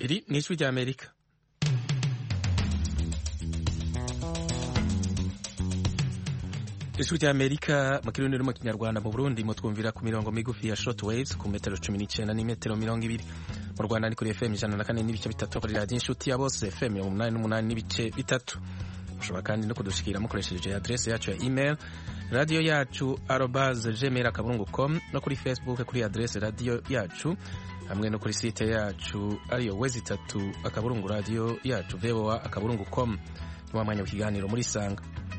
Iri ni ijwi ry'Amerika. Ijwi ry'Amerika mu kirundi no mu kinyarwanda. mu Burundi mutwumvira ku mirongo migufi ya short waves ku metero 19 n'imetero 20. Mu Rwanda ni kuri FM 104 n'ibice bitatu, kuri radio inshuti ya bose FM 88 n'ibice bitatu. Mushobora kandi no kudushikira mukoresheje adresse yacu ya email radio yacu @gmail.com no kuri Facebook kuri adresse radio yacu, hamwe no kuri site yacu ariyo wezi3 radio yacu voa.com. Ni mwanya w'ikiganiro muri Sanga.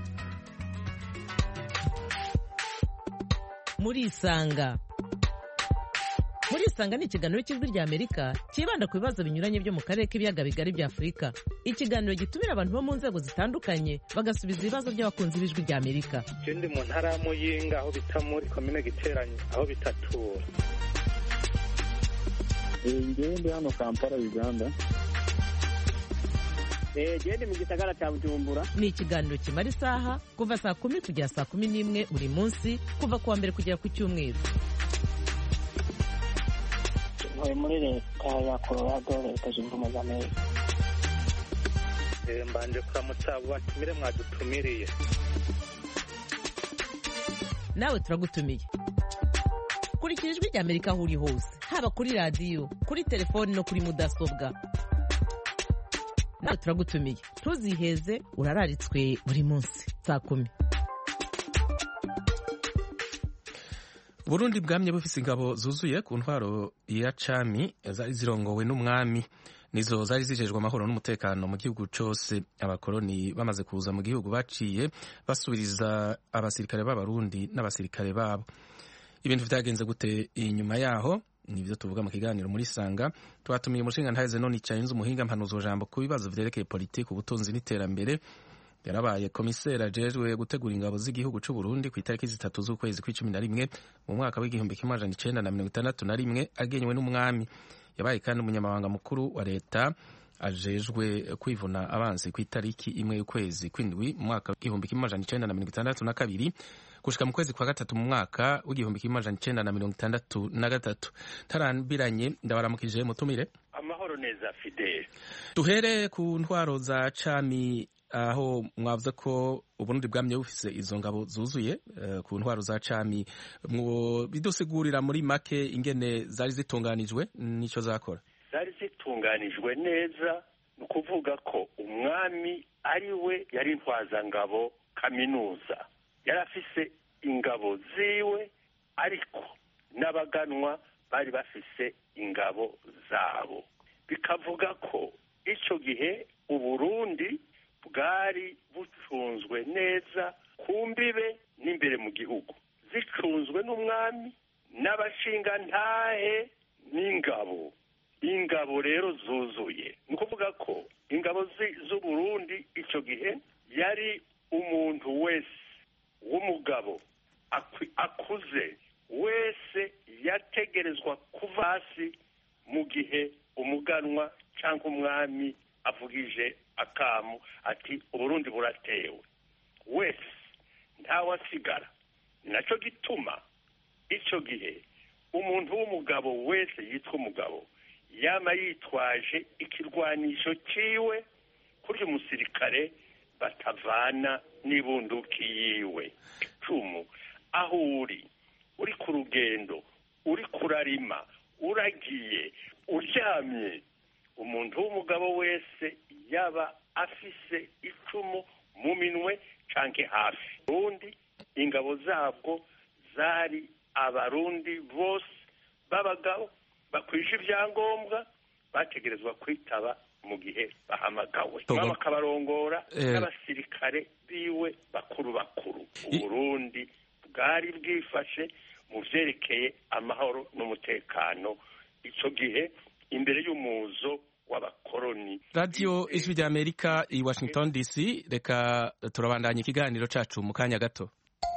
Muri Isanga ni ikiganiro cy'ijwi ry'Amerika kibanda ku bibazo binyuranye byo mu karere k'ibiyaga bigari bya Afurika. Ikiganiro gitumira abantu bo mu nzego zitandukanye bagasubiza ibibazo by'abakunzi b'ijwi ry'Amerika. Ndi mu ntara ya Muyinga aho bita muri komine Giteranyi aho bitatura. Ndi hano Kampala, Uganda. Ndi mu gisagara cya Bujumbura. Ni ikiganiro kimara isaha kuva saa 10 kugera saa 11 buri munsi, kuva kuwa mbere kugera ku Cyumweru. Muri leta ya Colorado, leta zunze ubumwe za Amerika. Mbanje kuramutsa abo batumire mwadutumiriye. Nawe turagutumiye. Kurikira ijwi ry'Amerika aho uri hose, haba kuri radio, kuri telefoni no kuri mudasobwa. Nawe turagutumiye. Tuziheze, urararitswe buri munsi saa 10. Burundi bwamye bufise ingabo zuzuye ku ntwaro ya cami zari zirongowe n'umwami, nizo zari zijejwe amahoro n'umutekano mu gihugu cose. Abakoroni bamaze kuza mu gihugu baciye basubiriza abasirikare b'Abarundi n'abasirikare babo. Ibintu vyagenze gute inyuma yaho nivyo tuvuga mu kiganiro muri Sanga. Twatumiye umushinga ntaze none Icayinze umuhinga mpanuzo jambo ku bibazo vyerekeye politiki, ubutunzi n'iterambere. Yarabaye komisera ajejwe gutegura ingabo z'igihugu c'u Burundi ku itariki 3 z'ukwezi kwa11 mu mwaka w'1961 agenywe n'umwami. Yabaye kandi umunyamabanga mukuru wa leta ajejwe kwivuna abansi ku itariki 1 y'ukwezi kw'indwi mu mwaka w'1962 gushika mu kwezi kwa gatatu mu mwaka w'1963. Tarambiranye ndabaramukije mutumire. Amahoro neza Fidel. Duhere ku ntwaro za cami, aho mwavuze ko Uburundi bwamye bufise izo ngabo zuzuye ku ntwaro za cami. Bidusigurira muri make ingene zari zitunganijwe nico zakora? Zari zitunganijwe neza, ni ukuvuga ko umwami ari we yari intwazangabo kaminuza. Yari afise ingabo ziwe, ariko n'abaganwa bari bafise ingabo zabo. Bikavuga ko ico gihe Uburundi bwari bucunzwe neza ku mbibe n'imbere mu gihugu, zicunzwe n'umwami n'abashingantahe n'ingabo. Ingabo rero zuzuye, ni ukuvuga ko ingabo z'Uburundi ico gihe yari umuntu wese w'umugabo akuze wese yategerezwa kuva hasi mu gihe umuganwa cyangwa umwami avugije akamu ati Uburundi buratewe, wese ntawasigara. Naco gituma ico gihe umuntu w'umugabo wese yitwa umugabo yama yitwaje ikirwanisho ciwe, kuri umusirikare batavana n'ibunduki yiwe. Icumu aho uri ku rugendo, uri kurarima, uragiye, uryamye, umuntu w'umugabo wese yaba afise icumu mu minwe canke hafi. Urundi ingabo zabwo zari Abarundi bose b'abagabo bakwije ibyangombwa, bategerezwa kwitaba mu gihe bahamagawe, bakabarongora n'abasirikare biwe bakuru. Uburundi bwari bwifashe mu vyerekeye amahoro n'umutekano ico gihe imbere y'umuzo w'abakoroni. Radio Ijwi ry'Amerika i Washington DC. Reka turabandanya ikiganiro cacu mu kanya gato.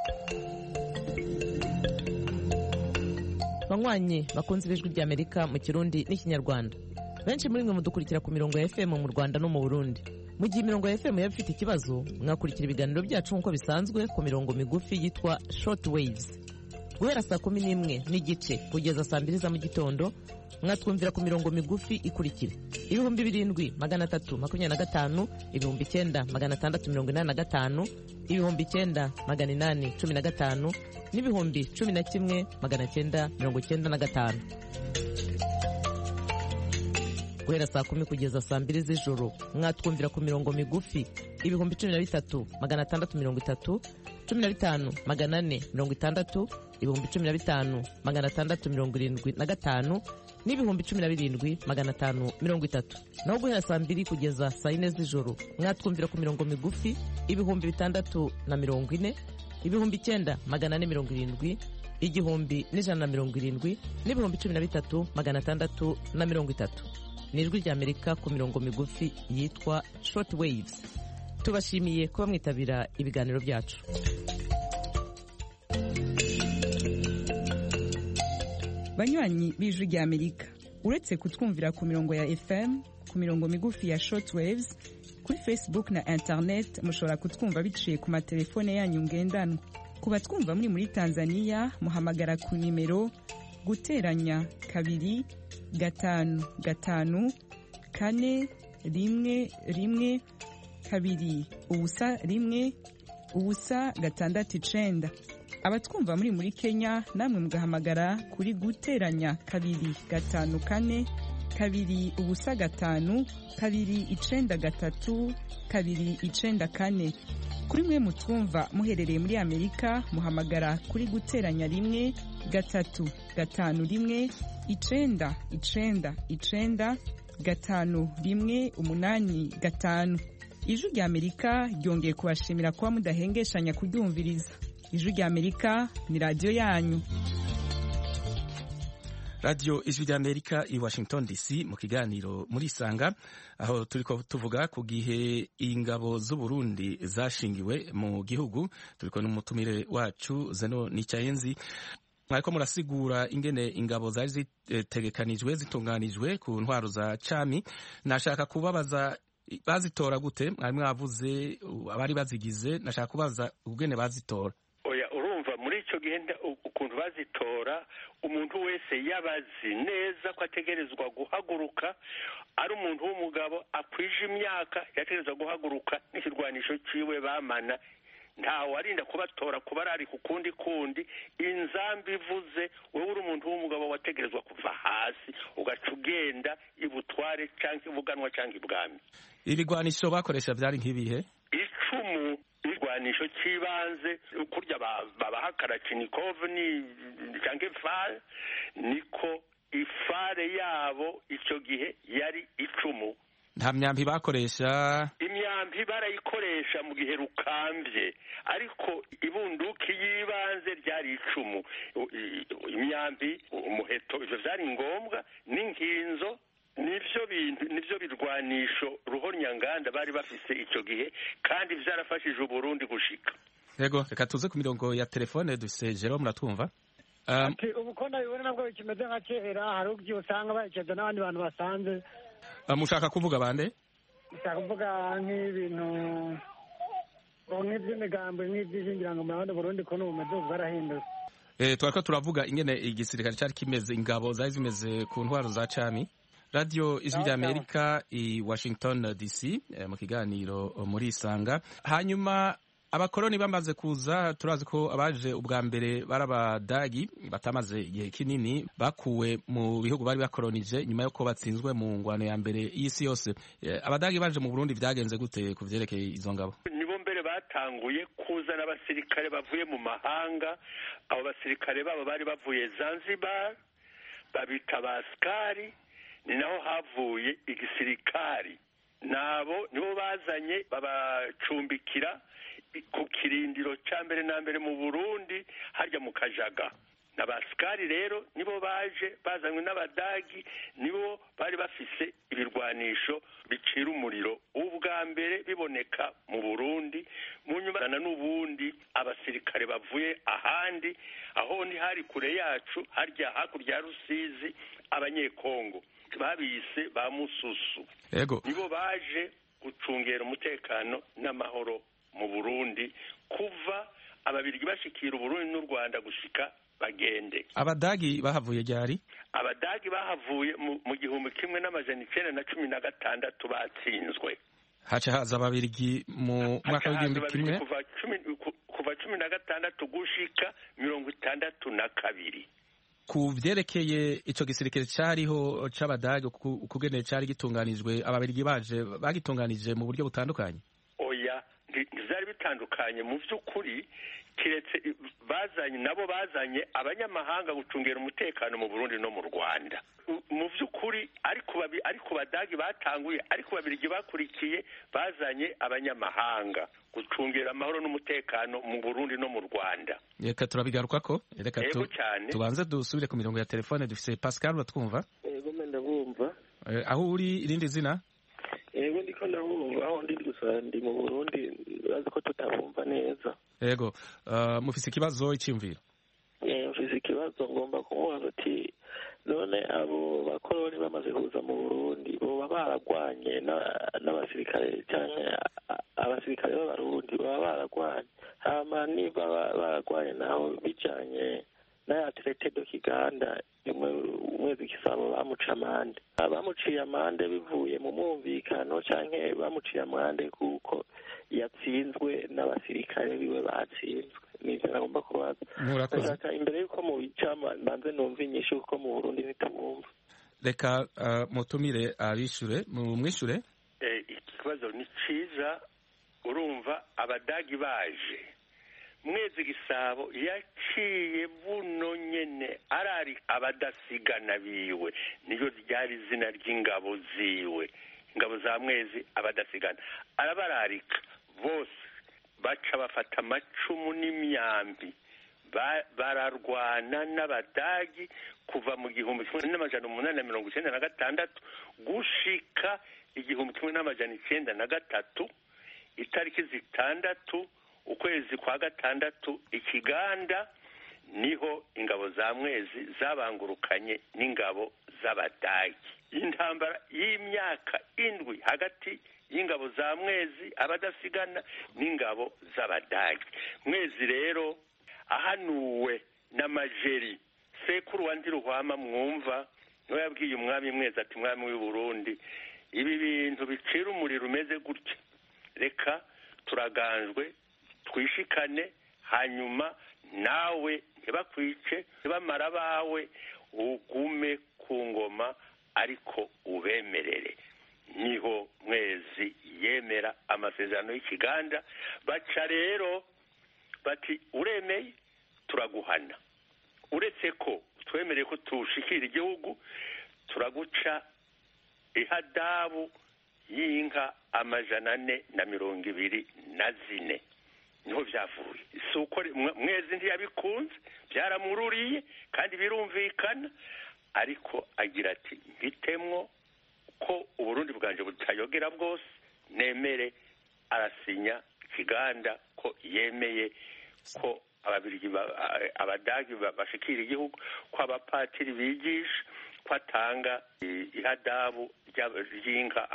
Banywanyi bakunze ijwi ry'Amerika mu Kirundi n'Ikinyarwanda, benshi muri mwe mudukurikira ku mirongo ya FM mu Rwanda no mu Burundi. Mu gihe imirongo ya FM yaba ifite ikibazo, mwakurikira ibiganiro byacu nk'uko bisanzwe ku mirongo migufi yitwa short waves. guhera saa 11:30 kugeza saa 2 za mu gitondo mwatwumvira ku mirongo migufi ikurikira: 7325, 9685, 9815 n'11995. guhera saa 10 kugeza saa 2 z'ijoro mwatwumvira ku mirongo migufi 13630, 15460, 15675 n'17530. naho guhera saa 2 kugeza saa 4 z'ijoro mwatwumvira ku mirongo migufi 640, 9470, 1170 n'13630. ni ijwi ry'Amerika ku mirongo migufi yitwa short waves. tubashimiye kuba mwitabira ibiganiro byacu. banywanyi b'ijwi ry'Amerika, uretse kutwumvira ku mirongo ya FM, ku mirongo migufi ya short waves, kuri Facebook na internet mushobora kutwumva biciye ku matelefone yanyu ngendanwa. ku batwumva muri Tanzania muhamagara ku nimero guteranya 2 5 5 4 1 1 2 ubusa 1 ubusa 6 abatwumva muri Kenya namwe mugahamagara kuri guteranya 2 5 4 2 ubusa 5 2 9 3 2 9 kuri mwe mutwumva muherereye muri Amerika muhamagara kuri guteranya 1 3 5 1 9 9 9 5 1 8 5. ijwi ry'Amerika ryongeye kubashimira kuba mudahengeshanya kuryumviriza. ijwi ry'Amerika ni radio yanyu. Radio ijwi ry'Amerika i Washington DC mu kiganiro muri Isanga, aho turiko tuvuga ku gihe ingabo z'u Burundi zashingiwe mu gihugu. Turiko n'umutumire wacu Zeno Nicayenzi. Mwariko murasigura ingene ingabo zari zitegekanijwe zitunganijwe ku ntwaro za cami. Nashaka kubabaza bazitora gute? Mwari mwavuze abari bazigize, nashaka kubaza ubwene bazitora. Oya, urumva muri ico gihe ukuntu bazitora, umuntu wese yabazi neza ko ategerezwa guhaguruka, ari umuntu w'umugabo akwije imyaka yategerezwa guhaguruka n'ikirwanisho ciwe bamana. Ntawe arinda kubatora kuba ari kukundi inzambi ivuze, wewe uri umuntu w'umugabo wategerezwa kuva hasi ugaca ugenda ibutware canke ibuganwa canke ibwami. Ibigwanisho bakoresha vyari nk'ibihe? Icumu, igwanisho cibanze kurya babaha Kalashnikov ni canke fare, niko ifare yabo ico gihe yari icumu. Nta myambi bakoresha? Imyambi barayikoresha mu gihe rukambye, ariko ibunduki yibanze ryari icumu. Imyambi, umuheto, ivyo vyari ngombwa, n'inkinzo, nivyo birwanisho ruhonyanganda bari bafise ico gihe, kandi vyarafashije Uburundi gushika. Yego, reka tuze ku mirongo ya telefone dufise Jerome, muratwumva? Ati ubuko ndabibona nabwo kimeze nka kera, hari ubwo usanga bayiceza n'abandi bantu basanze. Mushaka kuvuga bande? Mushaka kuvuga nk'ibintu nk'iby'imigambo nk'iby'ishingira ngo murabona Burundi ko n'ubumeze bwarahindutse. Twariko turavuga ingene igisirikare cyari kimeze, ingabo zari zimeze ku ntwaro za cami. Radio ijwi ry'Amerika i Washington DC mu kiganiro muri Isanga. Hanyuma abakoroni bamaze kuza, turazi ko abaje ubwa mbere barabadagi batamaze igihe kinini, bakuwe mu bihugu bari bakoronije nyuma yo ko batsinzwe mu ngwano ya mbere y'isi yose. Abadagi baje mu Burundi vyagenze gute ku vyerekeye izo ngabo? Nibo mbere batanguye kuzana abasirikare bavuye mu mahanga. Abo basirikare babo bari bavuye Zanzibar, babita baskari, ni naho havuye igisirikari. Nabo nibo bazanye babacumbikira ku kirindiro ca mbere na mbere mu Burundi harya mu Kajaga. N'abaskari rero nibo baje bazanywe n'abadagi, nibo bari bafise ibirwanisho bicira umuriro ubwa mbere biboneka mu Burundi. Mu nyuma n'ubundi abasirikare bavuye ahandi, aho ni hari kure yacu harya hakurya ya Rusizi, abanyekongo babise ba Mususu. Yego, nibo baje gucungera umutekano n'amahoro mu Burundi kuva ababirigi bashikira Uburundi n'u Rwanda gushika bagende. Abadagi bahavuye ryari? Abadagi bahavuye mu 1916 batsinzwe. Haca haza ababirigi mu mwaka w'igihumbi kimwe kuva 16 gushika 62. Ku vyerekeye ico gisirikare cariho c'abadagi kugeneye cari gitunganijwe, ababirigi baje bagitunganije mu buryo butandukanye? Oya, ntizari bitandukanye mu vy'ukuri, kiretse bazanye abanyamahanga gucungera umutekano mu Burundi no mu Rwanda. Mu vy'ukuri ariko badagi batanguye, ariko babirigi bakurikiye bazanye abanyamahanga gucungera amahoro n'umutekano mu Burundi no mu Rwanda. Reka turabigarukako, reka tubanze dusubire ku mirongo ya telefone. Dufise Pascal, batwumva? Yego ndabumva. Aho uri, irindi zina? Yego ndiko ndabumva, aho ndi gusa ndi mu Burundi, bazi ko tutabumva neza. Yego, mufise ikibazo, iciyumviro? Mufise ikibazo, ngomba kumubaza ati none abo bakoroni bamaze kuza mu Burundi boba baragwanye n'abasirikare canke abasirikare b'abarundi baba baragwanye? Hama niba baragwanye naho bijanye n'aya traité de Kiganda umwezi Gisabo bamuca amande, bamuciye amande bivuye mu mwumvikano canke bamuciye amande kuko yatsinzwe n'abasirikare biwe batsinzwe? Nivyo nagomba kubaza. Ndashaka imbere yuko mubicama mbanze numva inyishu kuko mu Burundi ntitubumva. Reka mutumire abishure, mumwishure. Ikibazo ni ciza. Urumva abadagi baje mwezi Gisabo yaciye buno nyene arari abadasigana biwe, niyo ryari izina ry'ingabo ziwe, ingabo za mwezi abadasigana. Arabararika bose baca bafata amacumu n'imyambi, bararwana n'abadagi kuva mu 1896 gushika 1903, itariki 6 ukwezi kwa gatandatu Ikiganda, niho ingabo za mwezi zabangurukanye n'ingabo z'abadagi. Intambara y'imyaka 7 hagati y'ingabo za mwezi abadasigana n'ingabo z'abadagi. Mwezi rero ahanuwe n'amajeri sekuru wa Ndiruhwama mwumva, niwe yabwiye umwami mwezi ati mwami w'i Burundi, ibi bintu bicira umuriro umeze gutya, reka turaganjwe twishikane, hanyuma nawe ntibakwice, ntibamara bawe, ugume ku ngoma ariko ubemerere. Niho mwezi yemera amasezerano y'Ikiganda. Baca rero bati uremeye turaguhana, uretse ko twemereye ko tushikira igihugu turaguca ihadabu y'inka 424. Niho vyavuye. Suko mwezi ntiyabikunze, byaramururiye kandi birumvikana, ariko agira ati mbitemwo ko Uburundi bwanje butayogera bwose, nemere. Arasinya Kiganda ko yemeye ko abadagi bashikira igihugu, ko abapatiri bigisha, ko atanga ihadabu ry'inka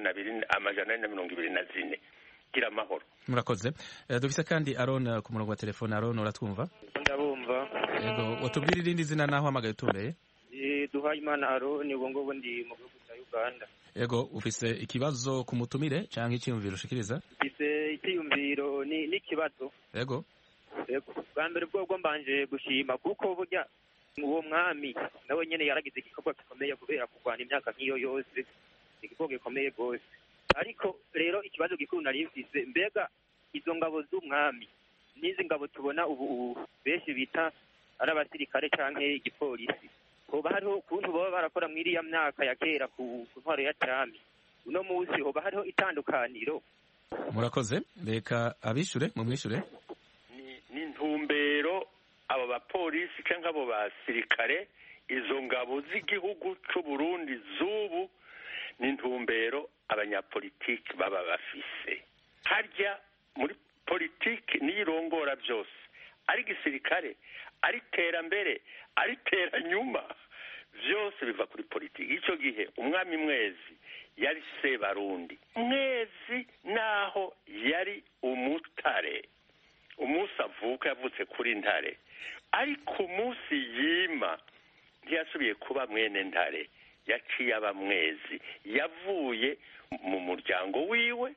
424. Gira amahoro. Murakoze. Dufise kandi Aron ku murongo wa telefone. Aron, uratwumva? Ndabumva. Yego, watubwira irindi zina naho hamagaye utumbeye? Duhayimana Aron, ubwo ndi mu gihugu cya Uganda. Yego, ufise ikibazo ku mutumire canke icyumviro ushikiriza? Ufise icyumviro n'ikibazo. Yego. Bwa mbere bwo mbanje gushima kuko burya uwo mwami nawe nyene yaragize igikorwa gikomeye kubera kurwana imyaka nk'iyo yose, igikorwa gikomeye gose. Ariko rero ikibazo gikuru nari mfise, mbega izo ngabo z'umwami n'izi ngabo tubona ubu benshi bita ari abasirikare canke igipolisi, hoba hariho ukuntu baba barakora muri iriya myaka ya kera ku ntwaro ya Cami, uno munsi hoba hariho itandukaniro? Murakoze. Reka abishure mumwishure. Ni ntumbero abo bapolisi canke abo basirikare, izo ngabo z'igihugu c'u Burundi z'ubu ni ntumbero abanyapolitiki baba bafise. Harya muri politiki niyirongora byose, ari gisirikare, ari terambere, ari teranyuma, byose biva kuri politiki. Icyo gihe umwami mwezi yari Sebarundi. Mwezi naho yari umutare, umunsi avuka yavutse kuri Ntare, ariko umunsi yima ntiyasubiye kuba mwene ntare, yaciye aba mwezi. Yavuye mu muryango wiwe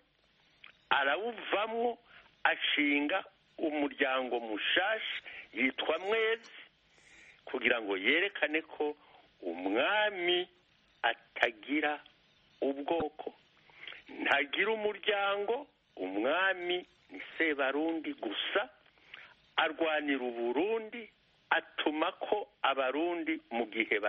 arawuvamwo, ashinga umuryango mushasha yitwa Mwezi, kugira ngo yerekane ko umwami atagira ubwoko, ntagira umuryango. Umwami ni Sebarundi gusa, arwanira Uburundi, atuma ko abarundi mu gihe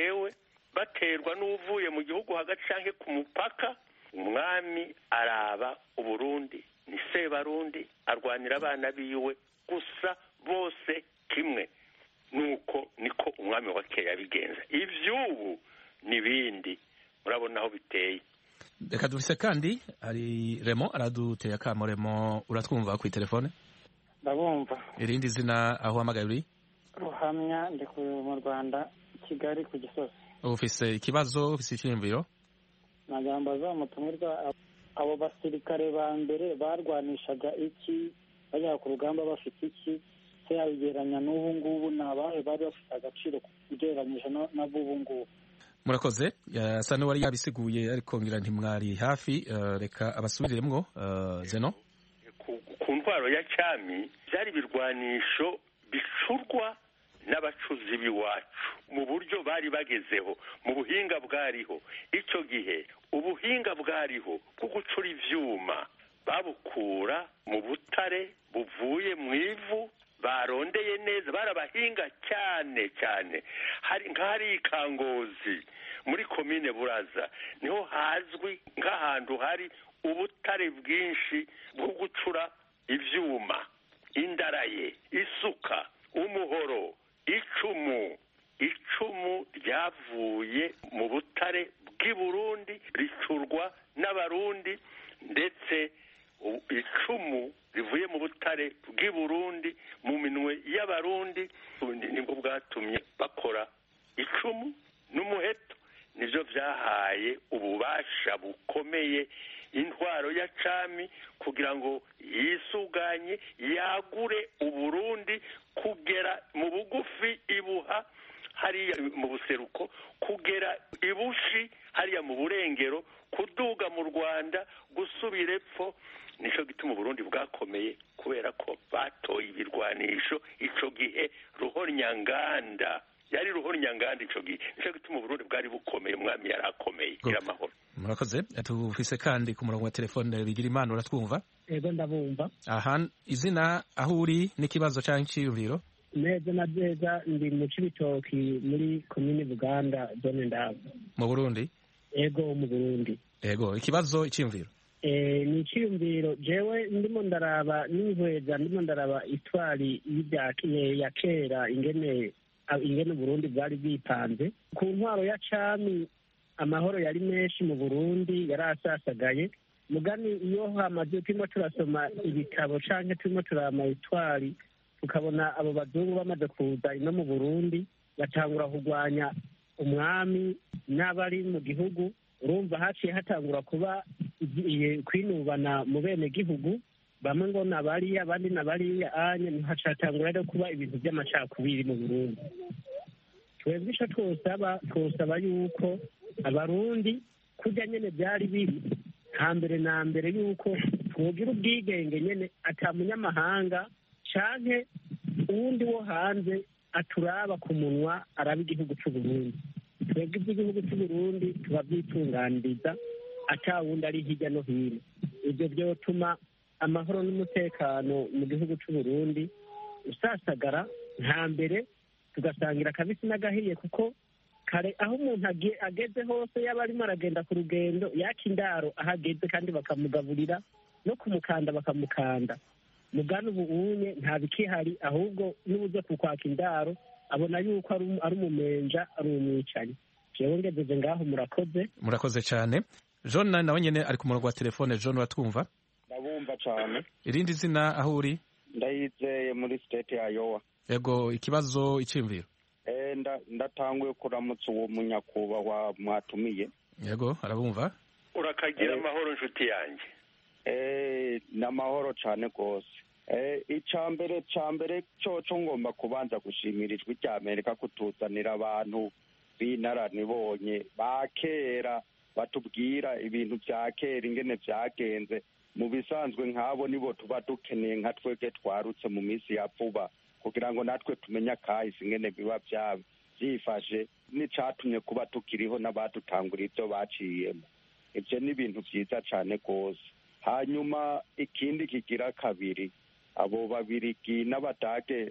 baterwa n'uvuye mu gihugu hagati canke ku mupaka, umwami araba Uburundi, ni Sebarundi, arwanira abana biwe gusa, bose kimwe. Nuko niko umwami wa kera yabigenza. Ivy'ubu n'ibindi, murabona aho biteye. Reka dufise kandi ari Remo araduteye akamo. Remo, uratwumva ku telefone? ndabumva. Irindi zina aho uhamagaye uri? Ruhamya, ndi mu Rwanda, Kigali ku Gisozi. Ufise ikibazo, ufise icyiyumviro? nagira mbaza umutumirwa, abo basirikare ba mbere barwanishaga iki, bajya ku rugamba bafite iki, se yabigeranya n'ubu ngubu, ni abahe bari bafite agaciro ugereranyije n'abubu ngubu? Murakoze. Asa n'uwari yabisiguye ariko ngira ntimwari hafi. Reka abasubiriremwo. Zeno, ku ntwaro ya cyami byari ibirwanisho bicurwa n'abacuzi b'iwacu mu buryo bari bagezeho, mu buhinga bwariho icyo gihe. Ubuhinga bwariho bwo gucura ivyuma babukura mu butare buvuye mu ivu, barondeye neza, barabahinga cyane cyane. Hari Ikangozi muri komine Buraza, niho hazwi nk'ahantu hari ubutare bwinshi bwo gucura ivyuma, indaraye, isuka, umuhoro, icumu ryavuye mu butare bw'i Burundi, ricurwa n'abarundi, ndetse icumu rivuye mu butare bw'i Burundi mu minwe y'abarundi, nibwo bwatumye bakora icumu n'umuheto. Nivyo vyahaye ububasha bukomeye intwaro ya cami kugira ngo yisuganye, yagure Uburundi kugera mu bugufi ibuha hariya mu buseruko, kugera ibushi hariya mu burengero, kuduga mu Rwanda, gusubira epfo. Nico gituma Uburundi bwakomeye, kubera ko batoye ibirwanisho ico gihe. Ruhonyanganda yari Ruhonyanganda ico gihe, nico gituma Uburundi bwari bukomeye, umwami yari akomeye. Gira amahoro. Murakoze. Tufise kandi ku murongo wa telefone Bigirimana, uratwumva? Ego ndabumva. Aha, izina aho uri n'ikibazo canke iciyumviro? Neza na neza ndi mu Cibitoki muri komine Buganda, zone Ndava. Mu Burundi? Ego mu Burundi. Ego, ikibazo iciyumviro? Ni iciyumviro. Jewe ndimo ndaraba n'ihweza, ndimo ndaraba itwari ya kera ingene Burundi bwari bwipanze. Ku ntwaro ya cami amahoro yari menshi mu Burundi, yari asasagaye. Mugani iyo hamaze turimo turasoma ibitabo canke turimo turama itwari, tukabona abo bazungu bamaze kuza ino mu Burundi, batangura kurwanya umwami n'abari mu gihugu. Urumva haciye hatangura kuba kwinubana mu bene gihugu, bamwe ngo nabariya abandi nabariya anye, ntihacatangura rero kuba ibintu by'amacakubiri mu Burundi. Twebwe ico twosaba yuko abarundi kurya nyene byari biri hambere na mbere, yuko twogira ubwigenge nyene, ata munyamahanga canke uwundi wo hanze aturaba ku munwa araba igihugu c'Uburundi. Twebwe iby'igihugu c'Uburundi tubavyitunganiriza, ata wundi ari hirya no hino. Ivyo vyotuma amahoro n'umutekano mu gihugu c'Uburundi usasagara nta mbere, tugasangira akabisi n'agahiye, kuko kare aho umuntu ageze hose, yaba arimo aragenda ku rugendo, yaka indaro aho ageze kandi bakamugaburira, no kumukanda bakamukanda. Mugana ubu unye nta bikihari, ahubwo n'ubuze kukwaka indaro abona yuko ari umumenja, ari umwicanyi. Jewe ngejeje ngaho. Murakoze. Murakoze cyane. John nawe nyene ari ku murongo wa telefone. John, uratwumva? Ndabumva cyane. Irindi zina aho uri? Ndayizeye muri state ya Iowa. Ego, ikibazo iciyumviro? Ndatanguye kuramutsa uwo munyakubahwa mwatumiye. Yego, arabumva. Urakagira amahoro nshuti yanjye. N'amahoro cyane rwose. icya mbere cyo ngomba kubanza gushimira ijwi rya Amerika kutuzanira abantu b'inararibonye ba kera batubwira ibintu bya kera ingene byagenze. Mu bisanzwe nk'abo nibo tuba dukeneye nka twebwe twarutse mu minsi ya vuba kugira ngo natwe tumenye akahise ingene biba byifashe n'icatumye kuba tukiriho n'abadutangura ibyo baciyemo. Ibyo ni ibintu byiza cyane rwose. Hanyuma ikindi kigira kabiri, abo babirigi n'abadage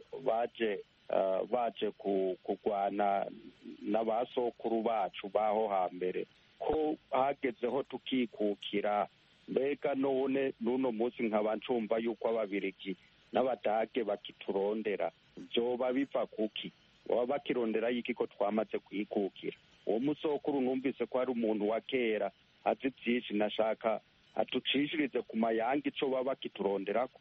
baje kurwana n'abasokuru bacu baho hambere ko hagezeho tukikukira. Mbega none n'uno munsi nkaba ncumva yuko ababirigi n'abadage bakiturondera, byoba biva kuki? baba bakirondera y'iki ko twamaze kwikukira? Uwo musokuru numvise ko ari umuntu wa kera azi byinshi, nashaka atucishirize ku mayanga ico baba bakituronderako.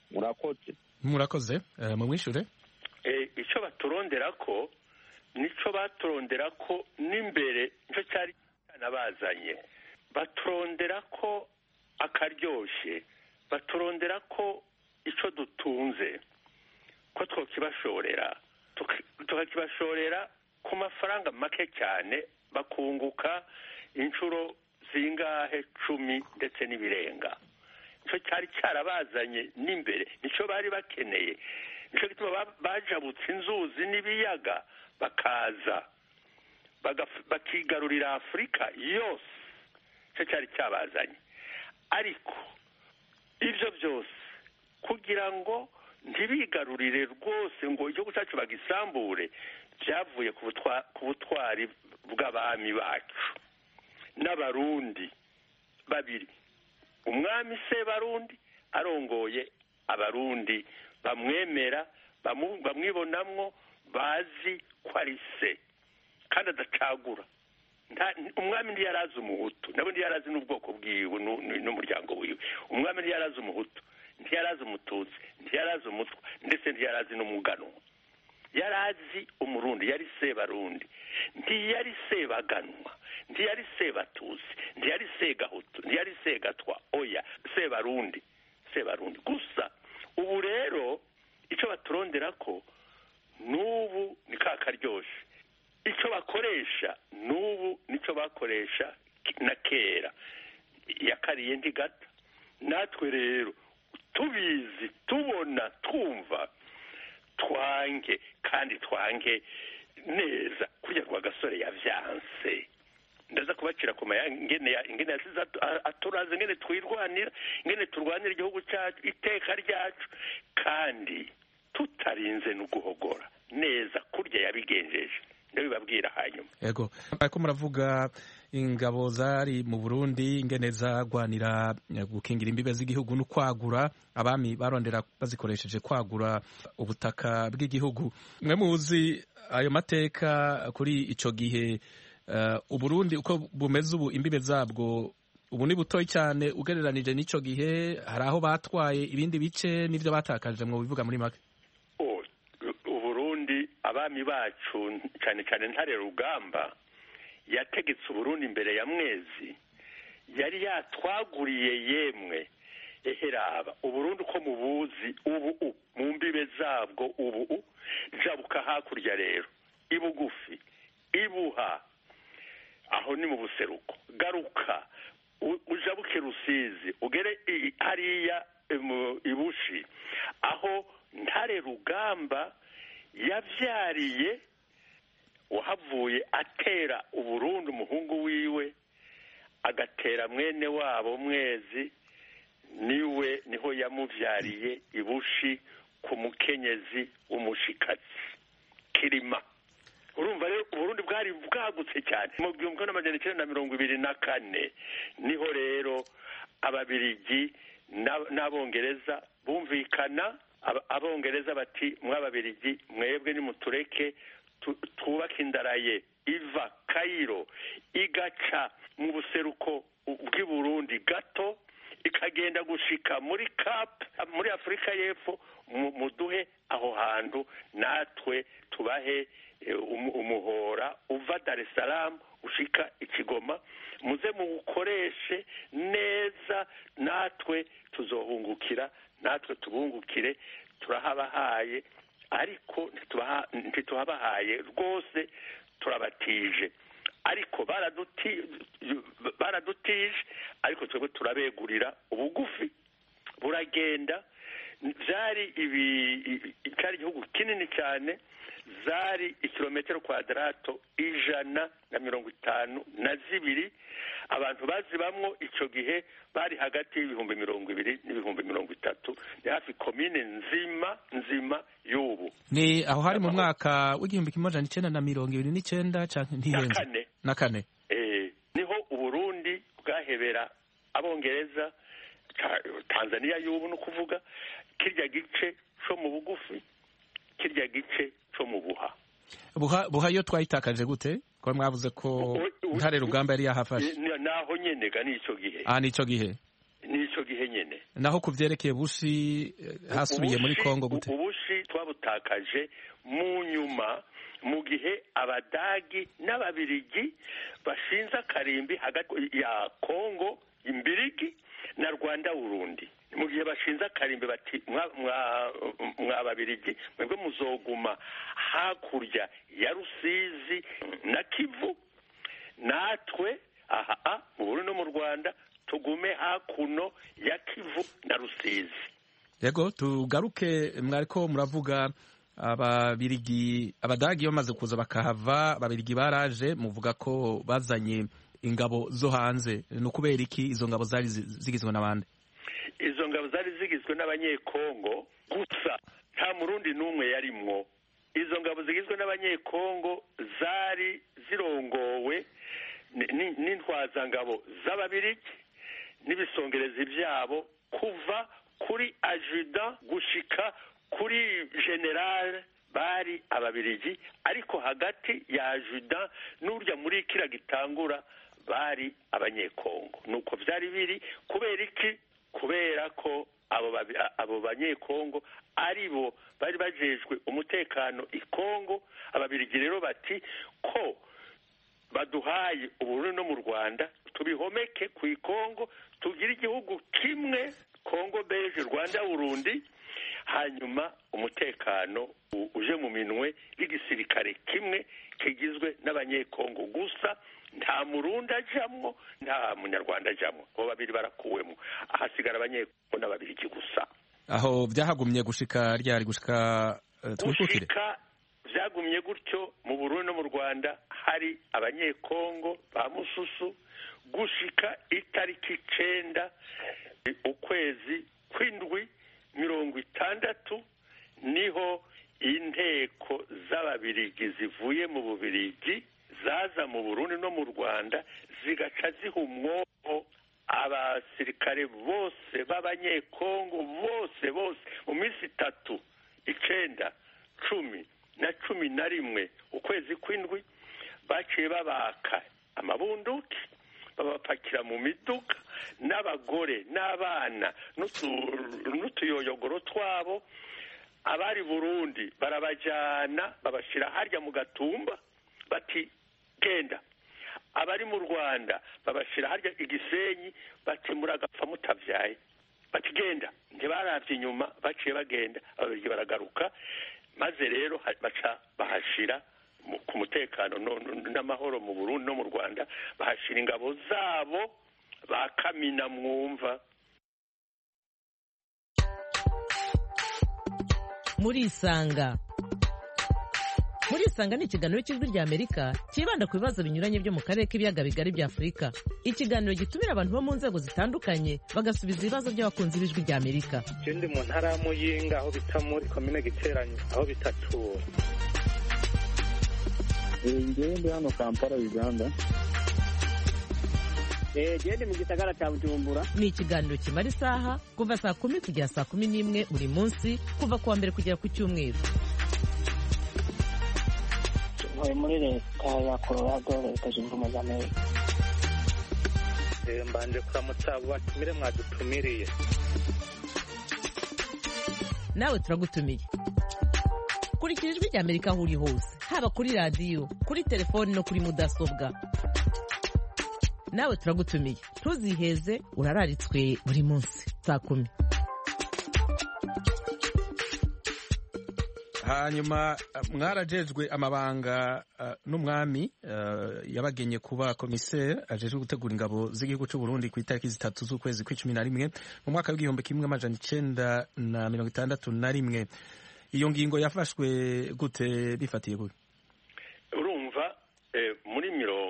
Murakoze mumwishure. Ico baturonderako nico baturonderako n'imbere, nico cyari nabazanye. Baturonderako akaryoshe, baturonderako ico dutunze ko twokibashorera, tukakibashorera ku mafaranga make cyane, bakunguka inshuro zingahe 10 ndetse n'ibirenga. Nico cyari cyarabazanye n'imbere, nico bari bakeneye. Nico gituma bajabutse inzuzi n'ibiyaga bakaza bakigarurira Afurika yose. Nico cyari cyabazanye. Ariko ibyo byose kugira ngo ntibigarurire rwose ngo igihugu cyacu bagisambure, byavuye ku butwari bw'abami bacu n'abarundi babiri. Umwami Sebarundi arongoye abarundi bamwemera, bamwibonamwo, bazi ko ari se kandi adacagura. Umwami ntiyarazi umuhutu, nabo ntiyarazi n'ubwoko bwiwe n'umuryango wiwe. Umwami ntiyarazi umuhutu, ntiyarazi umututsi, ntiyarazi umutwa, ndetse ntiyarazi n'umuganwa. Yarazi umurundi, yari Sebarundi. Ntiyari Sebaganwa, ntiyari Sebatusi, ntiyari Segahutu, ntiyari Segatwa. Oya, Sebarundi gusa. Ubu rero icyo baturonderako n'ubu ni kakaryoshe. Icyo bakoresha n'ubu nicyo bakoresha na kera, yakariye ntigata. Natwe rero tubizi, tubona, twumva, twange kandi twange neza kurya kwa gasore yavyanse. Ndaza kubacira ku ingene yasize aturaze, ingene twirwanira, ingene turwanira igihugu cyacu, iteka ryacu, kandi tutarinze no guhogora neza kurya yabigenjeje. Ndabibabwira hanyuma. Yego, ariko muravuga ingabo zari mu Burundi ingene zagwanira gukingira imbibe z'igihugu no kwagura, abami barondera bazikoresheje kwagura ubutaka bw'igihugu. Mwe muzi ayo mateka kuri ico gihe, Uburundi uko bumeze ubu, imbibe zabwo ubu ni butoyi cyane ugereranije n'ico gihe? Hari aho batwaye ibindi bice n'ivyo batakaje, mwo bivuga muri make? Abami bacu cyane cyane Ntare Rugamba yategetse Uburundi imbere ya Mwezi, yari yatwaguriye yemwe. Eheraba Uburundi uko mubuzi ubu mu mbibe zabwo, ubu jabuka hakurya rero ibugufi, ibuha, aho ni mu buseruko, garuka ujabuke Rusizi, ugere hariya ibushi, aho Ntare Rugamba yavyariye, wahavuye atera Uburundi umuhungu wiwe, agatera mwene wabo Mwezi, niho yamuvyariye ibushi ku mukenyezi w'umushikazi Kirima. Urumva rero Uburundi bwari bwagutse cyane. Mu 1924 niho rero ababirigi n'abongereza bumvikana. Abongereza bati mw'ababirigi mwebwe nimutureke twubake indaraye iva Kairo igaca mu buseruko bw'i Burundi gato ikagenda gushika muri Cap muri Afrika y'Epfo, muduhe aho hantu natwe tubahe umuhora uva Dar es Salaam gushika ikigoma muze mubukoreshe neza, natwe tuzohungukira, natwe tubungukire. Turahabahaye ariko ntituhabahaye rwose, turabatije ariko baradutije, ariko twebwe turabegurira ubugufi buragenda. Byari igihugu kinini cyane, zari ikilometero kwadarato 152. abantu bazibamwo icyo gihe bari hagati y'ibihumbi 20,000 n'ibihumbi 30,000. ni hafi komine nzima y'ubu. Ni aho hari mu mwaka w'igihumbi 1929 canke ntihenze na kane. Niho Uburundi bwahebera Abongereza, Tanzania y'ubu no kuvuga kirya gice cyo mu bugufi, kirya gice cyo mu buha yo twayitakaje gute? Ko mwavuze ko Ntare Rugamba yari yahafashe. Naho nyene ga nico gihe. Nico gihe. Nico gihe nyene. Naho kuvyerekeye Bushi hasubiye muri Kongo gute? Ubushi twabutakaje mu nyuma, mu gihe Abadagi n'Ababirigi bashinze akarimbi hagati ya Kongo imbirigi na Rwanda Burundi. Mu gihe bashinze akarimbi bati mwa Babirigi mwebwe muzoguma hakurya ya Rusizi na Kivu, natwe mu Burundi no mu Rwanda tugume hakuno ya Kivu na Rusizi. Yego, tugaruke mwariko muravuga Abadagi bamaze kuza bakahava, Ababirigi baraje, muvuga ko bazanye ingabo zo hanze. Ni ukubera iki izo ngabo zari zigizwe n'abandi? Izo ngabo zari zigizwe n'Abanyekongo gusa, nta Murundi n'umwe yarimwo. Izo ngabo zigizwe n'Abanyekongo zari zirongowe n'intwazangabo z'Ababirigi n'ibisongerezi byabo, kuva kuri adjudant gushika kuri general bari Ababirigi, ariko hagati ya adjudant n'urya muri kira gitangura bari Abanyekongo. Nuko byari biri. Kubera iki? Kubera ko abo Banyekongo aribo bari bajejwe umutekano i Kongo. Ababirigi rero bati ko baduhaye Uburundi no mu Rwanda, tubihomeke ku Kongo, tugira igihugu kimwe, Kongo Belge, Rwanda Burundi, hanyuma umutekano uje mu minwe y'igisirikare kimwe kigizwe n'Abanyekongo gusa, nta Murundi ajamwo, nta Munyarwanda ajamwo. Abo babiri barakuwemo, ahasigara Abanyekongo n'Ababirigi gusa. Aho byahagumye gushika ryari? Gushika byagumye gutyo mu Burundi no mu Rwanda hari Abanyekongo ba Mususu gushika itariki 9 ukwezi kw'indwi 60 niho inteko z'Ababirigi zivuye mu Bubirigi zaza mu Burundi no mu Rwanda, zigaca ziha umwobo abasirikare bose b'Abanyekongo bose mu minsi 3, 9, 10 na 11 ukwezi kw'indwi, baciye babaka amabunduki, babapakira mu miduga, n'abagore n'abana n'utuyoyogoro twabo. Abari Burundi barabajana babashira harya mu Gatumba, bati genda. Abari mu Rwanda babashira harya Igisenyi, bati muragapfa mutavyaye, bati genda. Ntibaravye inyuma, baciye bagenda. Ababirigi baragaruka, maze rero baca bahashira ku mutekano n'amahoro mu Burundi no mu Rwanda, bahashira ingabo zabo ba Kamina mwumva. Murisanga ni ikiganiro cy'Ijwi ry'Amerika kibanda ku bibazo binyuranye byo mu karere k'ibiyaga bigari bya Afurika. Ikiganiro gitumira abantu bo mu nzego zitandukanye bagasubiza ibibazo by'abakunzi b'Ijwi ry'Amerika. Ndi mu ntara ya Muyinga, aho bita muri komine Giteranyo, aho bita Tura. Ndi hano Kampala, Uganda. Ndi mu gisagara cya Bujumbura. Ni ikiganiro kimara isaha kuva saa 10 kugera saa 11 buri munsi, kuva kuwa mbere kugera ku Cyumweru. Muri leta ya Colorado, Leta Zunze Ubumwe za Amerika. Mbanje kuramutsa abo batumire mwadutumiriye. Nawe turagutumiye. Kurikira Ijwi ry'Amerika aho uri hose, haba kuri radiyo, kuri telefoni no kuri mudasobwa. nawe turagutumiye ntuziheze urararitswe buri munsi saa 10. hanyuma mwarajejwe amabanga n'umwami yabagenye kuba komiseri ajejwe gutegura ingabo z'igihugu cy'u Burundi ku itariki 3 z'ukwezi kwa11 mu mwaka w'1961. iyo ngingo yafashwe gute bifatiye gute? urumva muri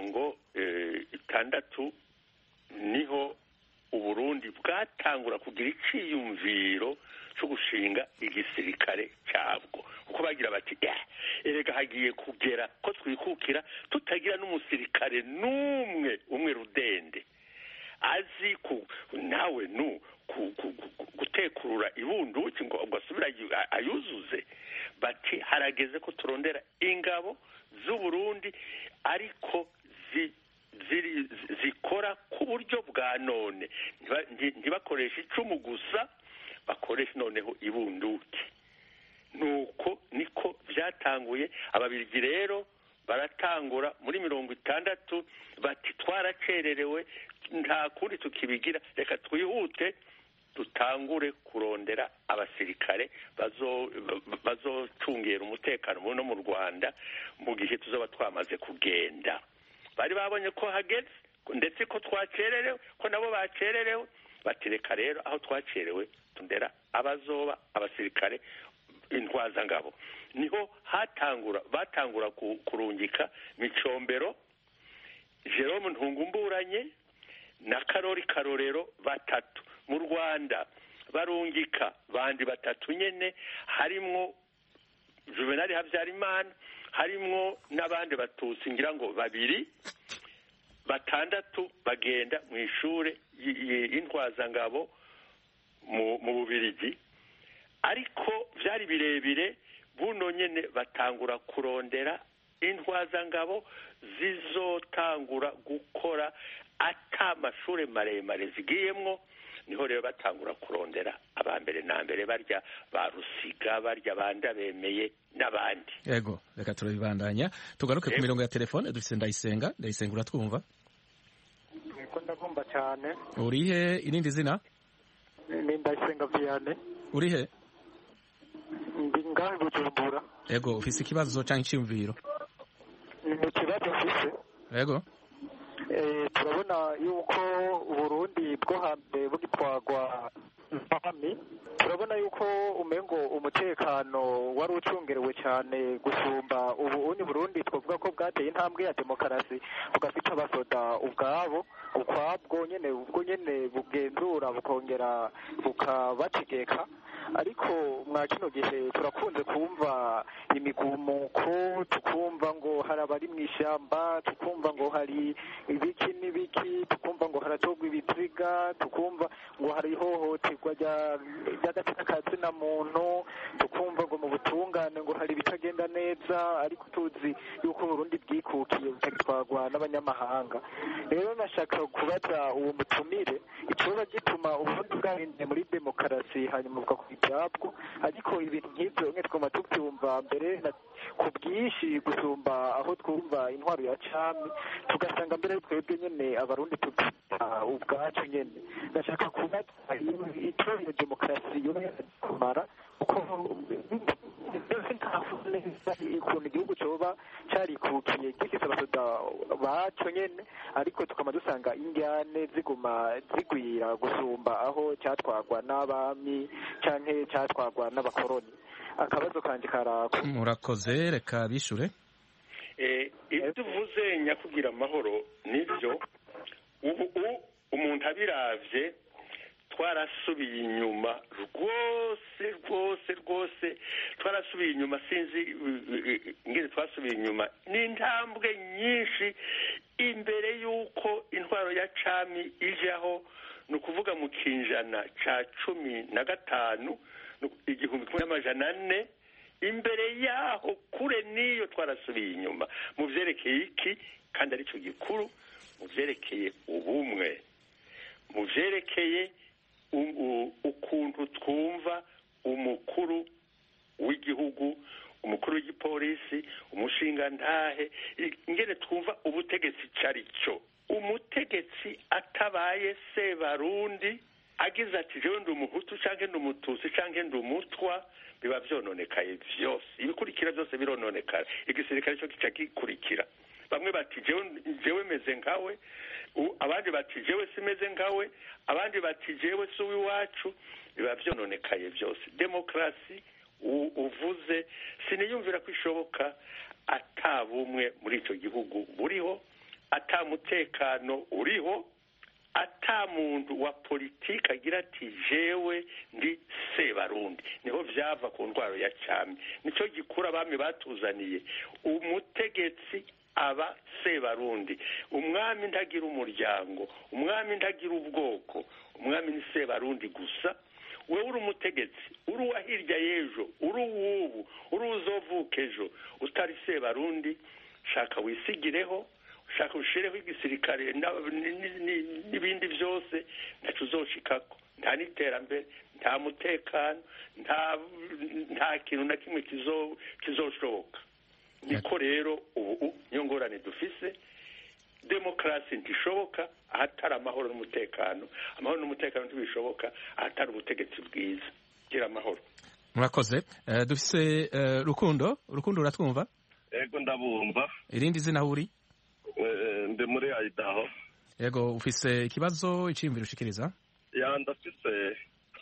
60 niho Uburundi bwatangura kugira iciyumviro cyo gushinga igisirikare cyabwo, kuko bagira bati erega hagiye kugera ko twikukira tutagira n'umusirikare n'umwe umwe rudende azi nawe gutekurura ibunduki ngo asubira ayuzuze. Bati harageze ko turondera ingabo z'u Burundi ariko zikora ku buryo bwa none, ntibakoresha icumu gusa, bakoresha noneho ibunduki. nuko niko byatanguye. Ababirigi rero baratangura muri 60 bati twaracererewe nta kundi tukibigira, reka twihute dutangure kurondera abasirikare bazocungera umutekano no mu Rwanda mu gihe tuzaba twamaze kugenda. Bari babonye ko hageze ndetse ko twacererewe, ko nabo bacererewe, batireka rero aho twacerewe tundera abazoba abasirikare intwaza ngabo. Niho batangura kurungika Micombero, Jerome Ntungumburanye na Karori Karorero batatu mu Rwanda, barungika bandi batatu nyene, harimwo Juvenal Habyarimana, harimwo n'abandi batutsi ngira ngo babiri, batandatu bagenda mu ishure y'intwaza ngabo mu Bubirigi. Ariko vyari birebire, buno nyene batangura kurondera intwaza ngabo zizotangura gukora ata amashure maremare zigiyemwo. Niho rero batangura kurondera abambere na mbere, barya ba Rusiga, barya banda bemeye n'abandi. Yego, reka turabibandanya tugaruke ku mirongo ya telefone. Dufise Ndayisenga. Ndayisenga, uratwumva? Niko ndagomba cyane. Urihe? Irindi zina? Ni Ndayisenga Vianney. Urihe? Ndi ngaho Bujumbura. Yego, ufise ikibazo canke iciyumviro? Ni ikibazo mfise. Yego. Turabona yuko Burundi bwo hambere bugitwagwa n'abami, turabona yuko umengo umutekano wari ucungerewe cyane gusumba ubu. Burundi twavuga ko bwateye intambwe ya demokarasi, bugafite abasoda ubwabo ukwabwo nyene, ubwo nyene bugenzura bukongera bukabategeka. Ariko mwa kino gihe turakunze kumva imigumuko, tukumva ngo hari abari mu ishyamba, tukumva ngo hari ibiki n'ibiki, tukumva ngo haratogwa ibiziga, tukumva ngo hari ihohoterwa ry'agatsina ka zina muntu, tukumva ngo mu butungane ngo hari ibitagenda neza. Ariko tuzi yuko Burundi bwikukiye butagitwagwa n'abanyamahanga. Rero nashaka kubaza uwo mutumire icoba gituma Uburundi bwahinduye muri demokarasi hanyuma buvuga ku ibyabwo, ariko ibintu nk'ibyo mwe twuma tubyumva mbere ku bwinshi gusumba aho twumva intwaro ya cami, tugasanga mbere twebwe nyene Abarundi tubyita ubwacu nyene. Ndashaka kubaza icyo iyo demokarasi yoba kumara, uko ukuntu igihugu coba carikukiye gifise abasoda baco nyene, ariko tukaba dusanga indyane ziguma zigwira gusumba aho cyatwagwa n'abami canke cyatwagwa n'abakoroni. Akabazo kanje karako. Murakoze, reka bishure. Ibyo uvuze nyakugira amahoro nibyo. Ubu umuntu abiravye twarasubiye inyuma rwose twarasubiye inyuma. Sinzi ngeze twasubiye inyuma n'intambwe nyinshi imbere y'uko intwaro ya cami ijaho, ni ukuvuga mu kinjana ca 15 1400. Imbere yaho kure niyo twarasubiye inyuma mu vyerekeye iki, kandi aricyo gikuru, mu vyerekeye ubumwe, mu vyerekeye ukuntu twumva umukuru w'igihugu, umukuru w'igipolisi, umushingantahe, ingene twumva ubutegetsi cari cyo. umutegetsi atabaye sebarundi agize ati jewe ndi umuhutu canke ndi umututsi canke ndi umutwa biba vyononekaye vyose ibikurikira byose birononekara igisirikare cyo kica gikurikira bamwe bati jewe meze nkawe abandi bati jewe simeze nkawe abandi bati jewe si uw'iwacu biba vyononekaye byose demokrasi uvuze siniyumvira ko ishoboka atabumwe muri ico gihugu buriho atamutekano uriho ata muntu wa politiki agira ati jewe ndi sebarundi niho vyava ku ndwaro ya cyami nico gikura abami batuzaniye umutegetsi aba sebarundi umwami ntagira umuryango umwami ntagira ubwoko umwami ni sebarundi gusa wewe uri umutegetsi uri uwa hirya y'ejo uri uwubu uri uzovuka ejo utari sebarundi shaka wisigireho ushaka ushireho igisirikare n'ibindi byose ntacyo uzoshikako nta n'iterambere nta mutekano nta kintu na kimwe kizoshoboka niko rero ubu niyo ngorane dufise demokarasi ntishoboka ahatari amahoro n'umutekano amahoro n'umutekano ntibishoboka ahatari ubutegetsi bwiza gira amahoro murakoze dufise rukundo uratwumva yego ndabumva irindi zina huri ndi muri Idaho yego ufise ikibazo iciyumviro ushikiriza ndafise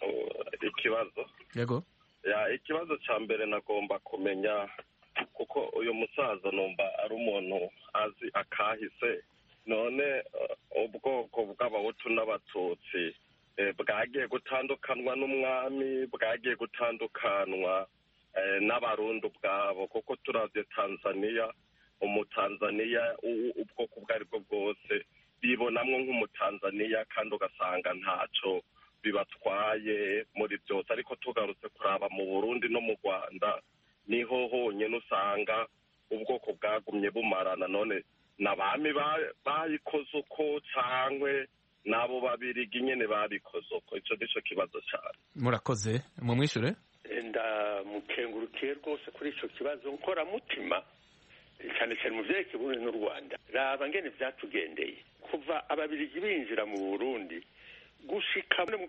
ikibazo yego ikibazo ca mbere nagomba kumenya kuko uyu musaza numva ari umuntu azi akahise none ubwoko bw'abahutu n'abatutsi bwagiye gutandukanwa n'umwami bwagiye gutandukanwa n'abarundi ubwabo kuko turavye Tanzania umutanzaniya ubwoko ubwo ari bwo bwose bibonamwo nk'umutanzaniya kandi ugasanga ntaco bibatwaye muri byose ariko tugarutse kuraba mu Burundi no mu Rwanda niho honyine usanga ubwoko bwagumye bumarana none n'abami bayikoze uko cangwe n'abo babirigi nyene babikoze uko ico nico kibazo cyane murakoze mumwishure ndamukengurukiye rwose kuri ico kibazo nkoramutima cyane cyane mu vyerekeye Burundi n'u Rwanda raba ngene vyatugendeye kuva ababirigi binjira mu Burundi gushika muri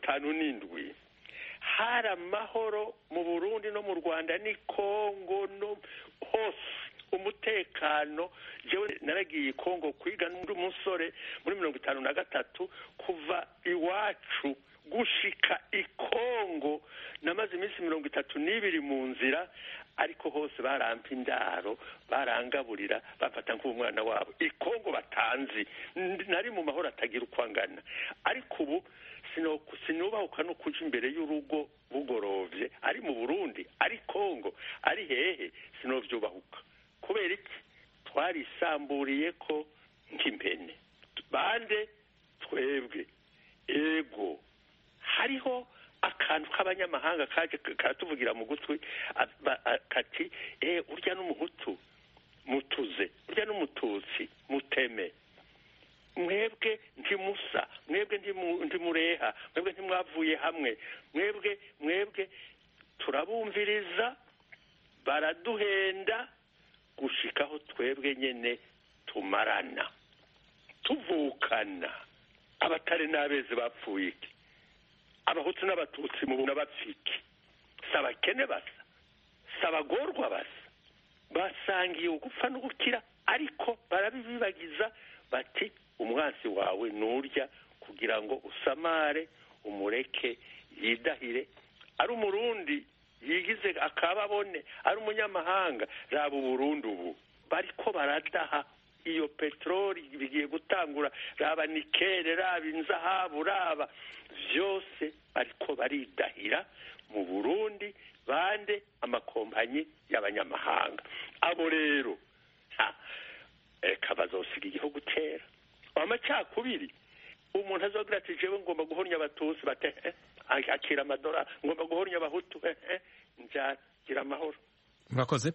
57 hari amahoro mu Burundi no mu Rwanda ni Kongo no hose umutekano jewe naragiye Kongo kwiga n'undi umusore muri 53 kuva iwacu gushika ikongo namaze iminsi 32 mu nzira ariko hose barampa indaro barangaburira bafata nk'umwana wabo ikongo batanzi nari mu mahoro atagira uko angana ariko ubu sinubahuka no kuja imbere y'urugo bugorovye ari mu Burundi ari Kongo ari hehe sinovyubahuka kubera iki twarisamburiye ko nk'impene bande twebwe ego hariho akantu k'abanyamahanga kaje karatuvugira mu gutwi kati urya n'umuhutu mutuze urya n'umututsi muteme mwebwe ntimusa mwebwe ntimureha mwebwe ntimwavuye hamwe mwebwe turabumviriza baraduhenda gushikaho twebwe nyene tumarana tuvukana abatari n'abeze bapfuye iki abahutu n'abatutsi mu buna bapfiki sabakene basa sabagorwa basa basangiye ugupfa n'ugukira ariko barabibibagiza bati umwansi wawe nurya kugira ngo usamare umureke yidahire ari umurundi yigize akababone ari umunyamahanga raba Burundi ubu bariko baradaha iyo petroli bigiye gutangura raba nikere raba inzahabu raba vyose bariko baridahira mu Burundi bande amakompanyi y'abanyamahanga abo rero eka bazosiga igihugu kera amacakubiri umuntu azogira ati jewe ngomba guhornya abatutsi bate akira amadora ngomba guhornya abahutu nzagira amahoro murakoze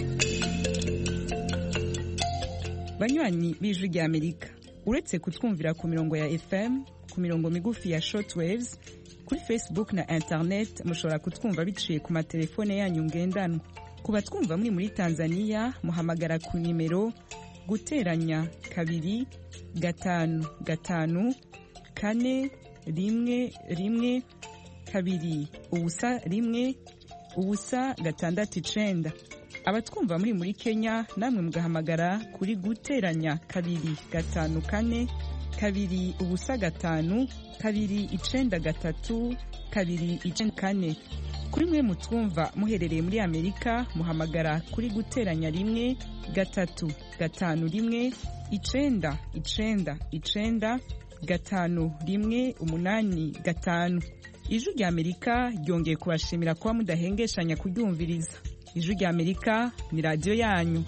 banywanyi b'ijwi rya Amerika uretse kutwumvira ku mirongo ya FM ku mirongo migufi ya shortwaves kuri Facebook na internet mushobora kutwumva biciye ku matelefone yanyu ngendanwa ku batwumva muri Tanzania muhamagara ku nimero guteranya kabiri gatanu gatanu kane rimwe rimwe kabiri ubusa rimwe ubusa gatandatu icenda. Abatwumva muri Kenya namwe mugahamagara kuri guteranya kabiri gatanu kane kabiri ubusa gatanu kabiri icenda gatatu kabiri icenda kane. Kuri mwe mutwumva muherereye muri Amerika muhamagara kuri guteranya rimwe gatatu gatanu rimwe icenda icenda icenda gatanu rimwe umunani gatanu. Ijwi rya Amerika ryongeye kubashimira kuba mudahengeshanya kuryumviriza. Ijwi rya Amerika ni radiyo yanyu.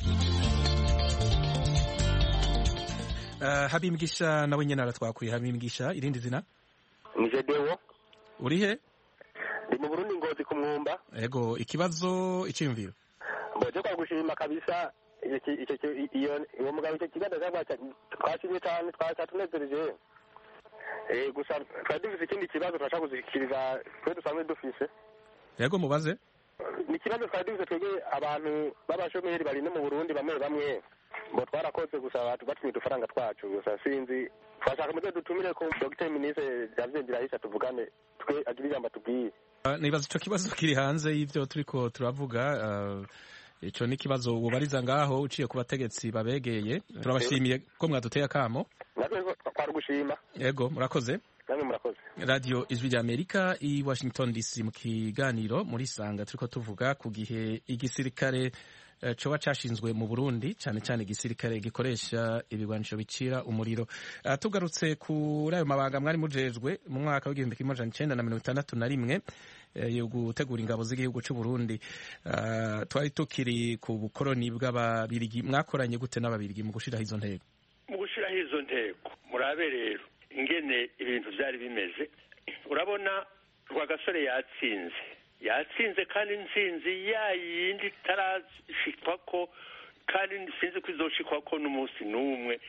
Habimgisha nawe nyene aratwakuye. Habimgisha, irindi zina? Ni Jedewo. Uri he? Ndi mu Burundi Ngozi ku Mwumba. Ego, ikibazo iciyumviro? Mboje kwa gushima kabisa iyo mugabo icyo kiganza twashimye cyane twatunezereje. Gusa twari dufise ikindi kibazo turashaka kuzikiriza twe dusanzwe dufise. Yego mubaze. Ni ikibazo twari dufise twebwe abantu b'abashomeri bari no mu Burundi bamwe ngo twarakoze gusa batumye udufaranga twacu gusa sinzi twashaka muze dutumire ko Dr. Ministre Javier Ndirahisha tuvugane twe agira ijambo tubwiye. Nibaza ico kibazo kiri hanze y'ivyo turiko turavuga. Ico ni kibazo ubariza ngaho uciye ku bategetsi babegeye. Turabashimiye ko mwaduteye akamo. Natwe twari gushima. Yego murakoze. Namwe murakoze. Radio Ijwi rya Amerika i Washington DC mu kiganiro muri sanga turiko tuvuga ku gihe igisirikare coba cashinzwe mu Burundi cyane cyane igisirikare gikoresha ibigwanisho bicira umuriro. Tugarutse kuri ayo mabanga mwari mujejwe mu mwaka w'igihumbi kimwe amajana icenda na mirongo itandatu na rimwe yo gutegura ingabo z'igihugu c'u Burundi. Twari tukiri ku bukoroni bw'ababirigi. Mwakoranye gute n'ababirigi mu gushiraho izo ntego? Mu gushiraho izo ntego murabe rero ingene ibintu vyari bimeze. Urabona Rwagasore yatsinze kandi intsinzi yayindi itarashikwako kandi sinzi ko izoshikwako n'umunsi n'umwe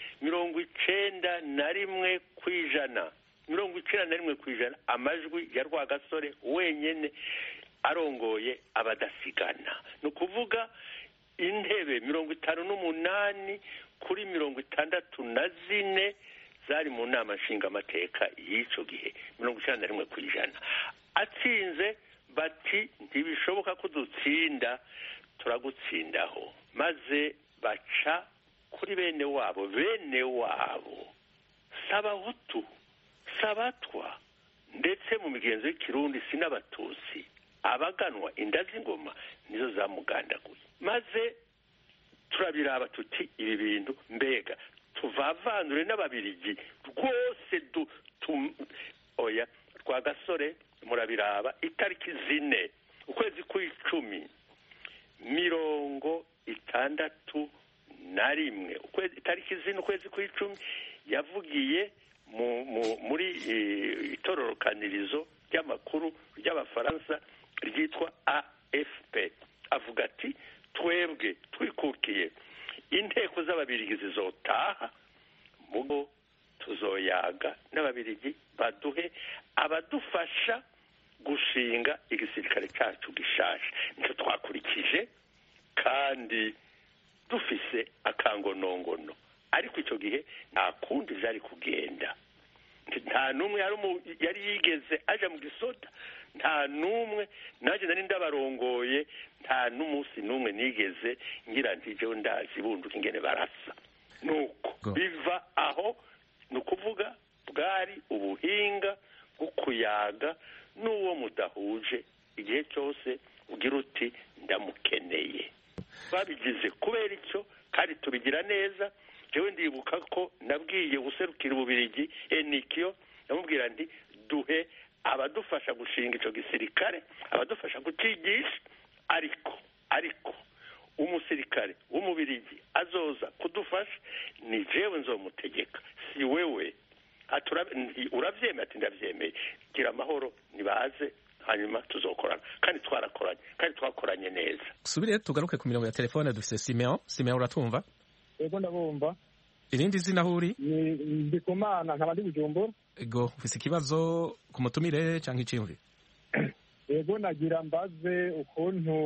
91% amajwi ya Rwagasore wenyene arongoye abadasigana. Ni ukuvuga intebe 58 kuri 64 zari mu nama nshingamateka y'ico gihe 91%. Atsinze bati ntibishoboka ko dutsinda, turagutsindaho. Maze baca kuri bene wabo s'abahutu s'abatwa ndetse mu migenzo y'ikirundi sin'abatutsi abaganwa inda z'ingoma nizo zamugandaguye. Maze turabiraba tuti ibi bintu mbega tuvavanure n'ababirigi rwose oya. Rwagasore murabiraba itariki 4 ukwezi kw'icumi 61 itariki 4 ukwezi kw'icumi yavugiye muri itororokanirizo ry'amakuru ry'abafaransa ryitwa AFP. Avuga ati twebwe twikukiye inteko z'ababirigi zizotaha mugo tuzoyaga n'ababirigi baduhe abadufasha gushinga igisirikare cyacu gishasha. Nicyo twakurikije kandi dufise akangonongono, ariko icyo gihe nta kundi vyari kugenda. Nta numwe yari yigeze aja mu gisoda, nta numwe naje nari ndabarongoye, nta n'umunsi numwe nigeze ngira nti jewe ndazi bunduka ingene barasa. Nuko biva aho nukuvuga bwari ubuhinga bwo kuyaga n'uwo mudahuje igihe cyose ugira uti ndamukeneye. Babigize kubera icyo kandi tubigira neza. Jewe ndibuka ko nabwiye guserukira ububirigi Enikio, namubwira nti duhe abadufasha gushinga ico gisirikare, abadufasha gucigisha, ariko umusirikare w'umubirigi azoza kudufasha ni jewe nzomutegeka, si wewe. Uravyemeye? Ati ndavyemeye. Gira amahoro nibaze hanyuma tuzokorana. Kandi twarakoranye kandi twakoranye neza. Subire tugaruke ku mirongo ya telefone dufise Simeon. Simeon uratumva? Ego ndabumva. Irindi zina huri? Ndikumana nkaba ndi Bujumbura. Ego ufise ikibazo ku mutumire canke iciyumviro? Ego nagira mbaze ukuntu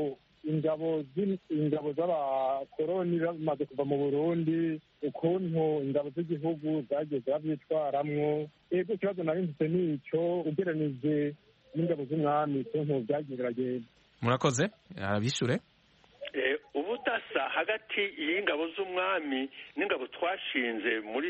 ingabo z'abakoroni bamaze kuva mu burundi ukuntu ingabo z'igihugu zagiye zabyitwaramwo ego ikibazo nari mfite nicyo ugereranije n'ingabo z'umwami ukuntu byagiye biragenda. murakoze arabishure. ubudasa hagati y'ingabo z'umwami n'ingabo twashinze muri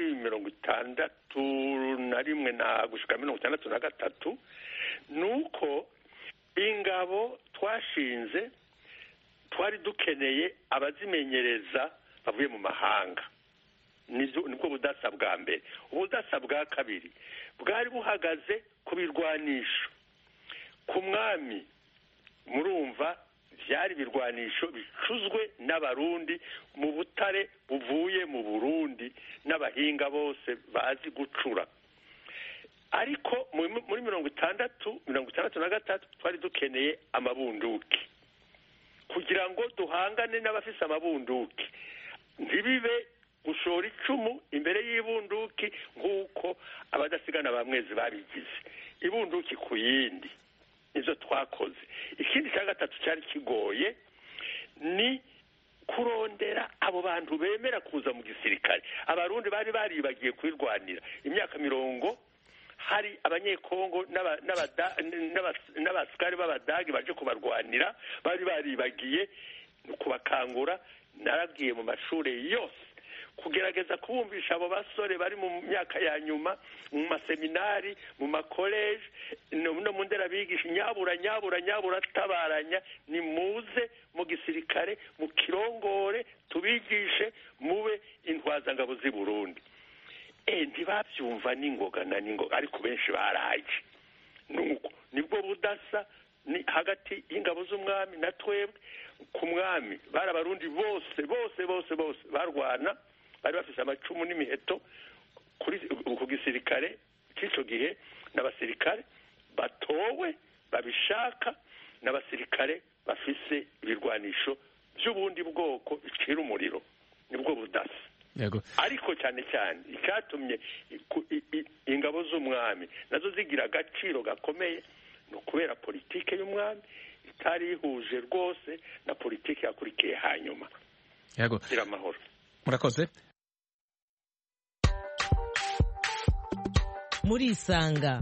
61 na gushika 63 nuko ingabo twashinze twari dukeneye abazimenyereza bavuye mu mahanga. nibwo budasa bwa mbere. ubudasa bwa kabiri bwari buhagaze ku birwanisho. ku mwami murumva byari ibirwanisho bicuzwe n'abarundi mu butare buvuye mu Burundi n'abahinga bose bazi gucura. ariko muri 63 twari dukeneye amabunduki kugira ngo duhangane n'abafise amabunduki, ntibibe gushora icumu imbere y'ibunduki nk'uko abadasigana bamwezi babigize, ibunduki ku yindi. nizo twakoze. ikindi cya gatatu cyari kigoye ni kurondera abo bantu bemera kuza mu gisirikare. abarundi bari baribagiye kwirwanira imyaka 40. hari abanyekongo n'abasikari b'abadagi baje kubarwanira, bari baribagiye kubakangura. narabwiye mu mashuri yose kugerageza kubumvisha abo basore bari mu myaka ya nyuma mu maseminari, mu makoleje no mu nderabigisha, nyabura tabaranya, ni muze mu gisirikare mu kirongore tubigishe mube intwazangabo z'i Burundi. ntibabyumva n'ingoga ariko benshi baraje. nuko nibwo budasa ni hagati y'ingabo z'umwami na twebwe. ku mwami bari abarundi bose barwana, bari bafise amacumu n'imiheto. ku gisirikare cy'icyo gihe n'abasirikare batowe babishaka, n'abasirikare bafise ibirwanisho by'ubundi bwoko bicira umuriro. nibwo budasa. Yego. ariko cyane icyatumye ingabo z'umwami nazo zigira agaciro gakomeye no kubera politike y'umwami itari ihuje rwose na politike yakurikiye hanyuma. Yego. gira amahoro. murakoze. Murisanga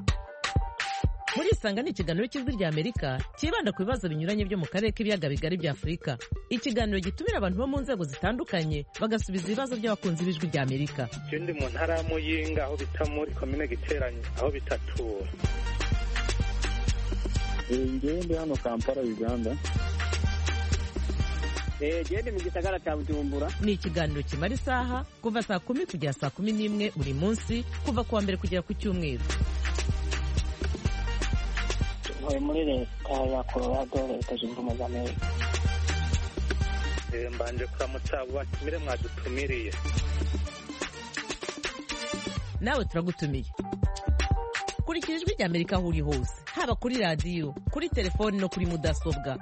ni ikiganiro cy'ijwi rya Amerika cyibanda ku bibazo binyuranye byo mu karere k'ibiyaga bigari bya Afurika. ikiganiro gitumira abantu bo mu nzego zitandukanye bagasubiza ibibazo by'abakunzi b'ijwi rya Amerika. Ndi mu ntara ya Muyinga aho bita muri komine Giteranyi aho bitatura. Ndi hano Kampala Uganda. Ndi mu gisagara cya Bujumbura. Ni ikiganiro kimara isaha kuva saa 10 kugera saa 11 buri munsi kuva kuwa mbere kugera ku cyumweru. muri leta ya Colorado, leta zunze ubumwe za Amerika. mbanje kuramutsa batumire mwadutumiriye. nawe turagutumiye. kurikira ijwi rya Amerika aho uri hose, haba kuri radiyo, kuri telefoni no kuri mudasobwa.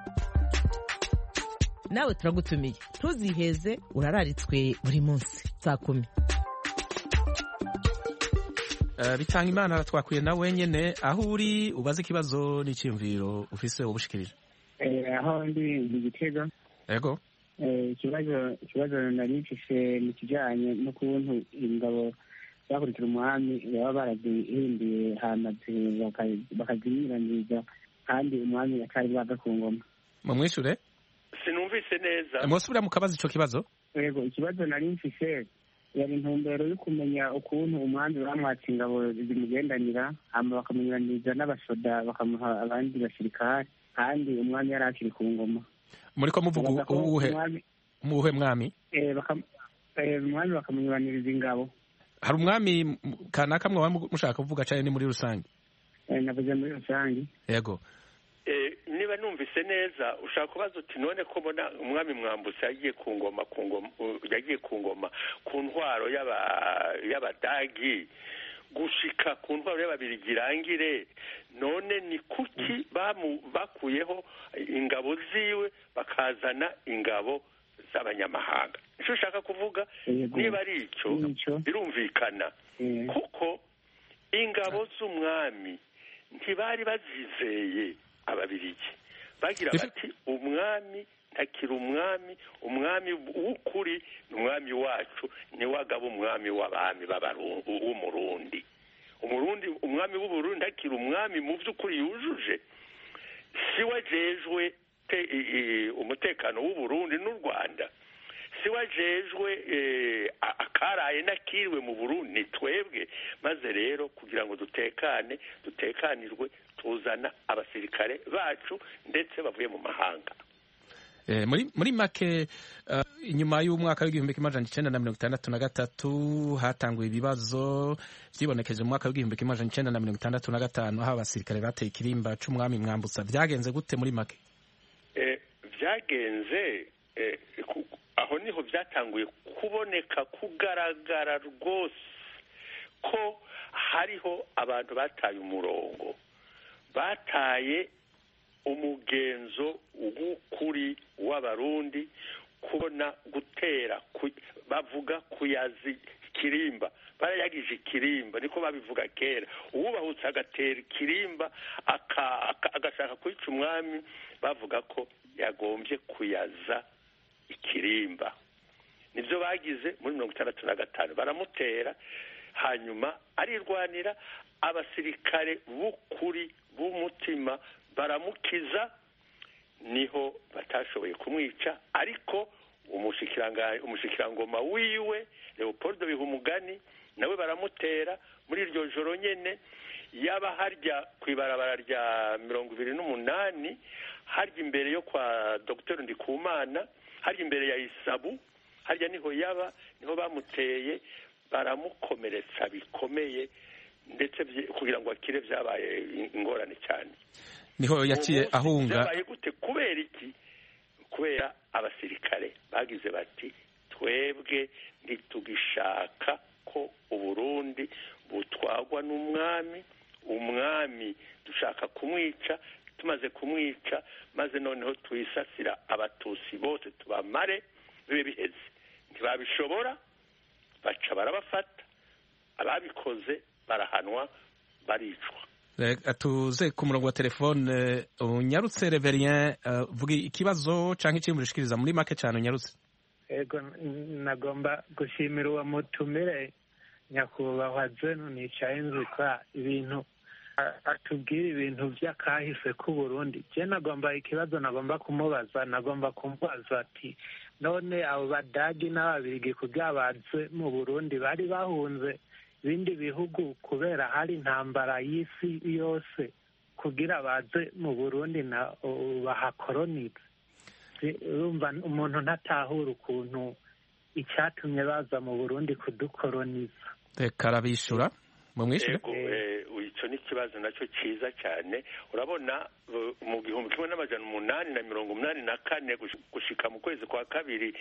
nawe turagutumiye, ntuziheze, urararitswe buri munsi saa 10. bitanga imana twakwiye na wenyene aho uri ubaze ikibazo n'icyumviro ufise ubushikirije. aho ndi Gitega. Yego. ikibazo nari mfise mu kijanye n'ukuntu ingabo bakurikira umwami baba barazihinduye hamaze bakazinyuranyiriza kandi umwami atari bwaga ku ngoma. mumwishure sinumvise neza. mwosubira mukabaza ico kibazo. Yego, ikibazo nari mfise yari intumbero yo kumenya ukuntu umwami bamwatse ingabo zimugendanira hama bakamunyuranyiriza n'abasoda bakamuha abandi basirikare kandi umwami yari akiri ku ngoma. muriko muvuga uwuhe mwami? umwami bakamunyuranyiriza ingabo. hari umwami kanaka mwe mushaka kuvuga cyane ni muri rusange? navuze muri rusange. Yego. niba numvise neza ushaka kubaza uti none ko mbona umwami Mwambutsa yagiye ku ngoma ku ntwaro y'abadagi gushika ku ntwaro y'ababirigi irangire, none ni kuki bakuyeho ingabo ziwe bakazana ingabo z'abanyamahanga? icyo ushaka kuvuga niba ari icyo birumvikana kuko ingabo z'umwami ntibari bazizeye ababirigi, bagira bati umwami ntakiri umwami w'ukuri ni umwami wacu niwagaba umwami w'abami w'umurundi umwami w'uburundi ntakiri umwami mu by'ukuri yujuje si wajejwe umutekano w'uburundi n'u rwanda si wajejwe akaraye nakiriwe mu burundi ni twebwe maze rero kugira ngo dutekanirwe tuzana abasirikare bacu ndetse bavuye mu mahanga. muri make inyuma y'umwaka w'igihumbi kimwe amajana icenda na mirongo itandatu na gatatu hatanguye ibibazo vyibonekeje mu mwaka w'igihumbi kimwe amajana icenda na mirongo itandatu na gatanu aho abasirikare bateye ikirimba c'umwami Mwambutsa. Vyagenze gute muri make? Vyagenze aho niho vyatanguye kuboneka kugaragara rwose ko hariho abantu bataye umurongo, bataye umugenzo w'ukuri w'abarundi, kubona gutera bavuga kuyazi ikirimba, barayagije ikirimba niko babivuga kera, uwubahutse agatera ikirimba agashaka kwica umwami bavuga ko yagombye kuyaza ikirimba. Nibyo bagize muri 1965 baramutera, hanyuma arirwanira, abasirikare b'ukuri b'umutima baramukiza, niho batashoboye kumwica, ariko umushikirangoma wiwe Leopold Bihumugani nawe baramutera muri iryo joro nyene, yaba harya kwibarabara rya 28 harya imbere yo kwa Dr. Ndikumana, harya imbere ya Isabu, harya niho bamuteye, baramukomeretsa bikomeye, ndetse kugira ngo akire vyabaye ingorane cyane. Niho yaciye ahunga. Vyabaye gute? Kubera iki? Kubera abasirikare bagize bati twebwe ntitugishaka ko Uburundi butwagwa umwami dushaka kumwica, tumaze kumwica maze noneho twisasira abatusi bose tubamare bibe biheze. Ntibabishobora, baca barabafata, ababikoze barahanwa, baricwa. Tuze ku murongo wa telefone unyarutse Reverien, vuga ikibazo canke ikintu mushikiriza muri make cyane unyarutse. Ego nagomba gushimira uwo mutumire nyakubahwa Zeno nicaye nzikwa ibintu atubwira ibintu by'akahise ku Burundi. Je nagomba ikibazo nagomba kumubaza ati none abo badagi n'ababirigi kubyabazwe mu Burundi bari bahunze ibindi bihugu kubera hari intambara y'isi yose kugira baze mu Burundi na bahakoronize. Urumva umuntu ntatahura ukuntu icyatumye baza mu Burundi kudukoroniza. Reka arabishura mu mwishyure. Icyo ni ikibazo nacyo cyiza cyane. Urabona mu 1884 gushika mu kwezi kwa kabiri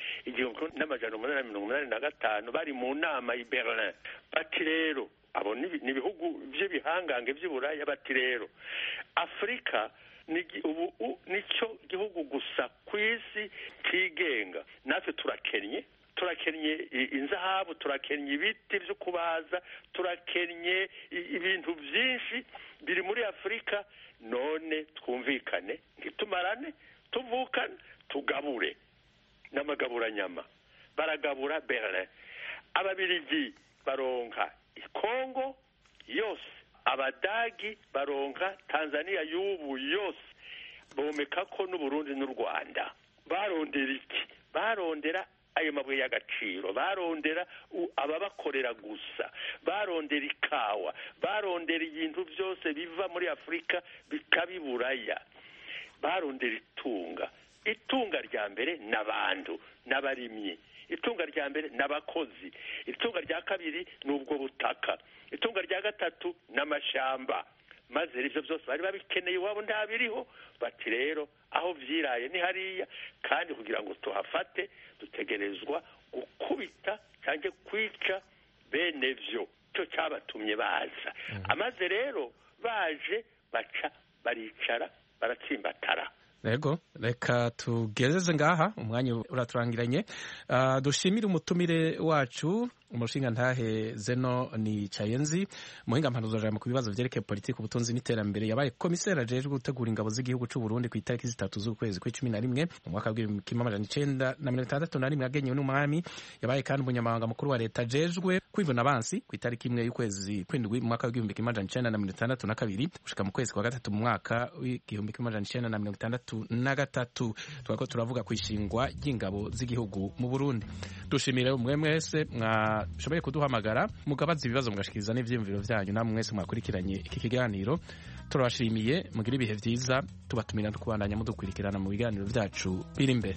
1885 bari mu nama i Berlin, bati rero abo ni ibihugu by'ibihangange by'Iburaya, bati rero Afrika nicyo gihugu gusa ku isi kigenga, natwe turakennye inzahabu, turakennye ibiti byo kubaza, turakennye ibintu byinshi biri muri Afrika, none twumvikane ntitumarane, tuvukane, tugabure n'amagaburanyama. Baragabura Berlin. Ababirigi baronka Kongo yose, abadagi baronka Tanzania y'ubu yose, bomeka ko n'Uburundi n'u Rwanda. Barondera iki? Barondera ayo mabuye y'agaciro, barondera ababakorera gusa, barondera ikawa, barondera ibintu byose biva muri Afrika bikabiburaya, barondera itunga rya mbere n'abantu n'abarimyi, itunga rya mbere n'abakozi, itunga rya kabiri n'ubwo butaka, itunga rya gatatu n'amashamba. Maze ibyo byose bari babikeneye, iwabo ntabiriho, bati rero aho vyiraye ni hariya, kandi kugira ngo tuhafate dutegerezwa gukubita cyangwa kwica bene vyo. Cyo cyabatumye baza. Amaze rero baje baca baricara baratsimbatara. Rego, reka tugezeze ngaha, umwanya uraturangiranye. Dushimire umutumire wacu umushingantahe Zeno ni Chayenzi muhinga mpanuzajambo ku bibazo vyerekeye politiki ubutunzi n'iterambere yabaye komiseri ajejwe gutegura ingabo z'igihugu c'u Burundi ku itariki 3 z'ukwezi kwa 11 mu mwaka wa 1961 agenywe n'umwami. Yabaye kandi umunyamabanga mukuru wa leta ajejwe kwivuna abansi ku itariki 1 y'ukwezi kw'indwi mu mwaka wa 1962 gushika mu kwezi kwa gatatu mu mwaka wa 1963. Twako turavuga ku ishingwa ry'ingabo z'igihugu mu Burundi. Dushimire umwe mwese mwashoboye kuduhamagara mugabaza ibibazo mugashikiriza n'ivyiyumviro vyanyu, namwe mwese mwakurikiranye iki kiganiro turabashimiye. Mugira ibihe vyiza, tubatumira no kubandanya mudukurikirana mu biganiro vyacu biri imbere.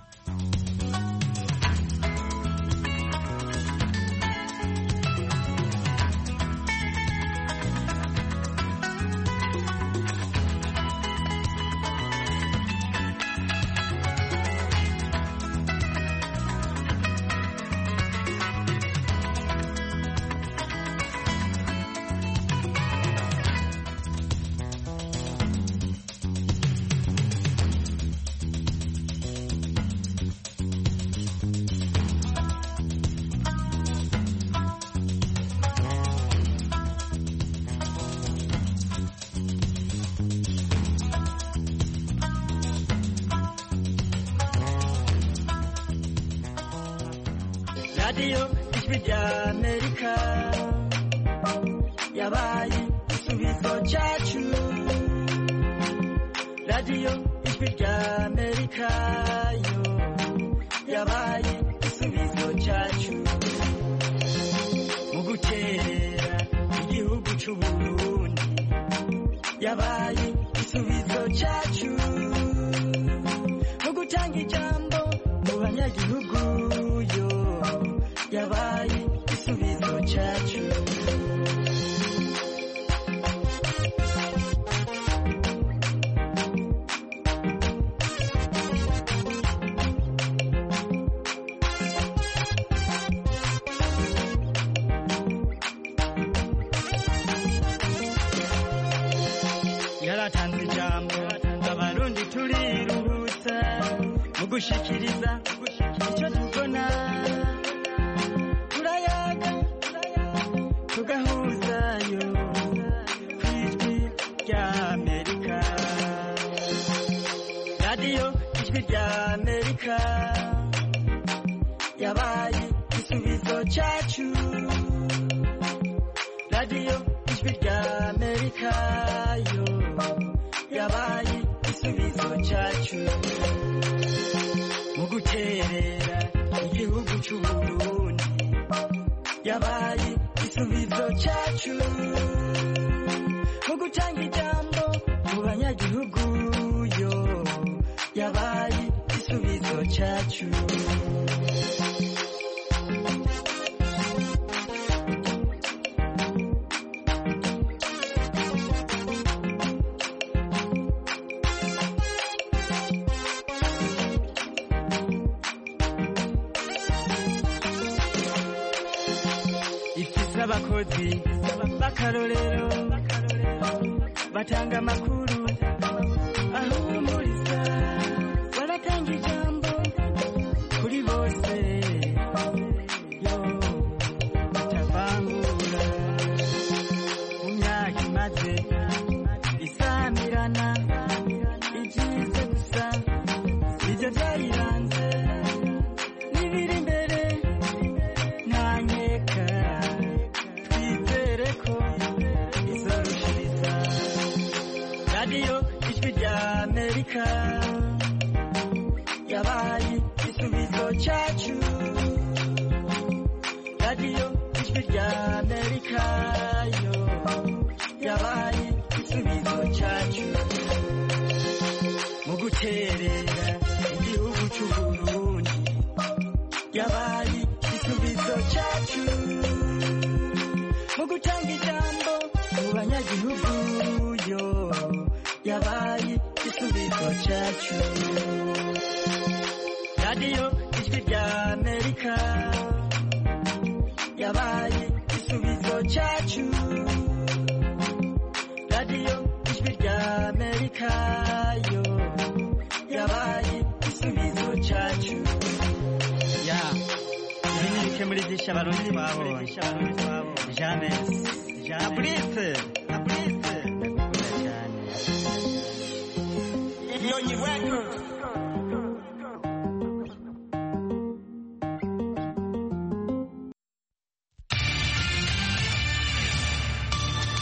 radiyo ijwi rya amerika yabaye igisubizo cyacu. radiyo ijwi rya amerika yo yabaye igisubizo cyacu mu guterera igihugu cy'u Burundi. yabaye igisubizo cyacu mu gutanga ijambo mu banyagihugu yo yabaye igisubizo cyacu. yaratanze ijambo abarundi turiruhutsa mu gushikiriza icyo tubona. turayaga tugahuzayo ku ijwi rya amerika. radiyo ijwi rya amerika yabaye igisubizo cyacu. radiyo ijwi rya amerika yo yabaye igisubizo cyacu mu guterera igihugu cy'u Burundi. yabaye igisubizo cyacu mu gutanga ijambo mu banyagihugu yo yabaye igisubizo cyacu. abakozi b'akarorero batanga amakuru ahumuriza, baratanga ijambo kuri bose yo batavangura. mu myaka imaze isamirana igize gusa ibyo byayiranze n'ibiri imbere nta nkeka radiyo ijwi rya amerika yabaye igisubizo cyacu. radiyo ijwi rya amerika yo yabaye igisubizo cyacu mu guterera igihugu cy'u Burundi. yabaye igisubizo cyacu mu gutanga ijambo mu banyagihugu yo yabaye igisubizo cyacu. radiyo ijwi rya amerika yabaye igisubizo cyacu. radiyo ijwi rya amerika yo yabaye igisubizo cyacu. wibuke muri byinshi abarundi twabonye James Fabrice Nyonyi Records